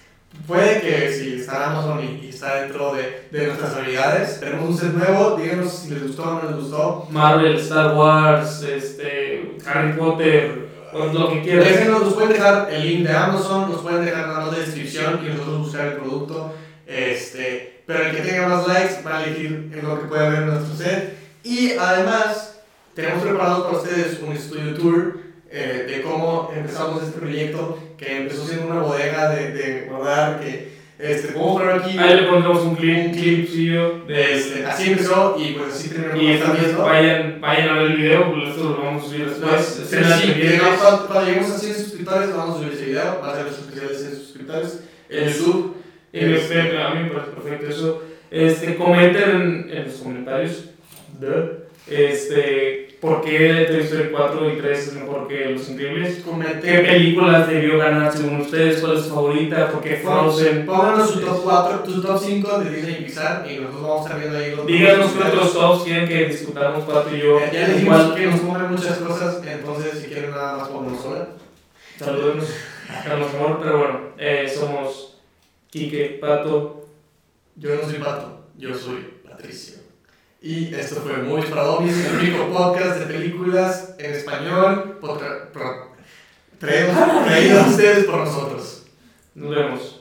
B: puede que si está en Amazon y, y está dentro de, de nuestras habilidades, tenemos un set nuevo, díganos si les gustó o no les gustó.
A: Marvel, Star Wars, este, Harry Potter, o lo que quieras.
B: Déjenos, nos pueden dejar el link de Amazon, nos pueden dejar la nota de descripción y nosotros buscar el producto. Este, pero el que tenga más likes va a elegir en lo que puede ver en nuestro set. Y además, tenemos preparado para ustedes un estudio tour eh, de cómo empezamos este proyecto, que empezó siendo una bodega de, de guardar, que este, podemos poner aquí.
A: Ahí le pondremos un clip,
B: Un clip.
A: clipsillo de
B: Este, así empezó y pues así terminó.
A: Y
B: como están
A: entonces
B: viendo.
A: vayan, vayan a ver el video, pues esto lo vamos a subir después.
B: Sí,
A: Estén al
B: sí,
A: pendientes.
B: llegamos a- cuando lleguemos a cien suscriptores vamos a subir ese video, va a ser los especiales de cien suscriptores en
A: Es-
B: YouTube.
A: Y me-
B: Este,
A: me- a mí me parece perfecto eso. Este, comenten en, en los comentarios de, este, por qué Toy Story cuatro y tres es mejor que Los Increíbles. ¿Qué
B: comenten,
A: películas debió ganar según ustedes? ¿Cuál es su favorita? ¿Por qué Frozen?
B: pónganos su top cuatro, tu top cinco de Disney y Pixar y nosotros vamos a estar viendo ahí los
A: Díganos qué
B: los
A: otros tops quieren que discutamos, Pato y yo.
B: Ya ya les dijimos
A: Igual,
B: que nos pongan muchas cosas, entonces si quieren nada más pónganos sola.
A: saludos a los amor, pero bueno, eh, somos Quique, Pato.
B: Yo no soy Pato, yo soy Patricio. Y esto fue Movies para Dummies, el único podcast de películas en español potra- pro- traído traído a ustedes por nosotros.
A: Nos vemos.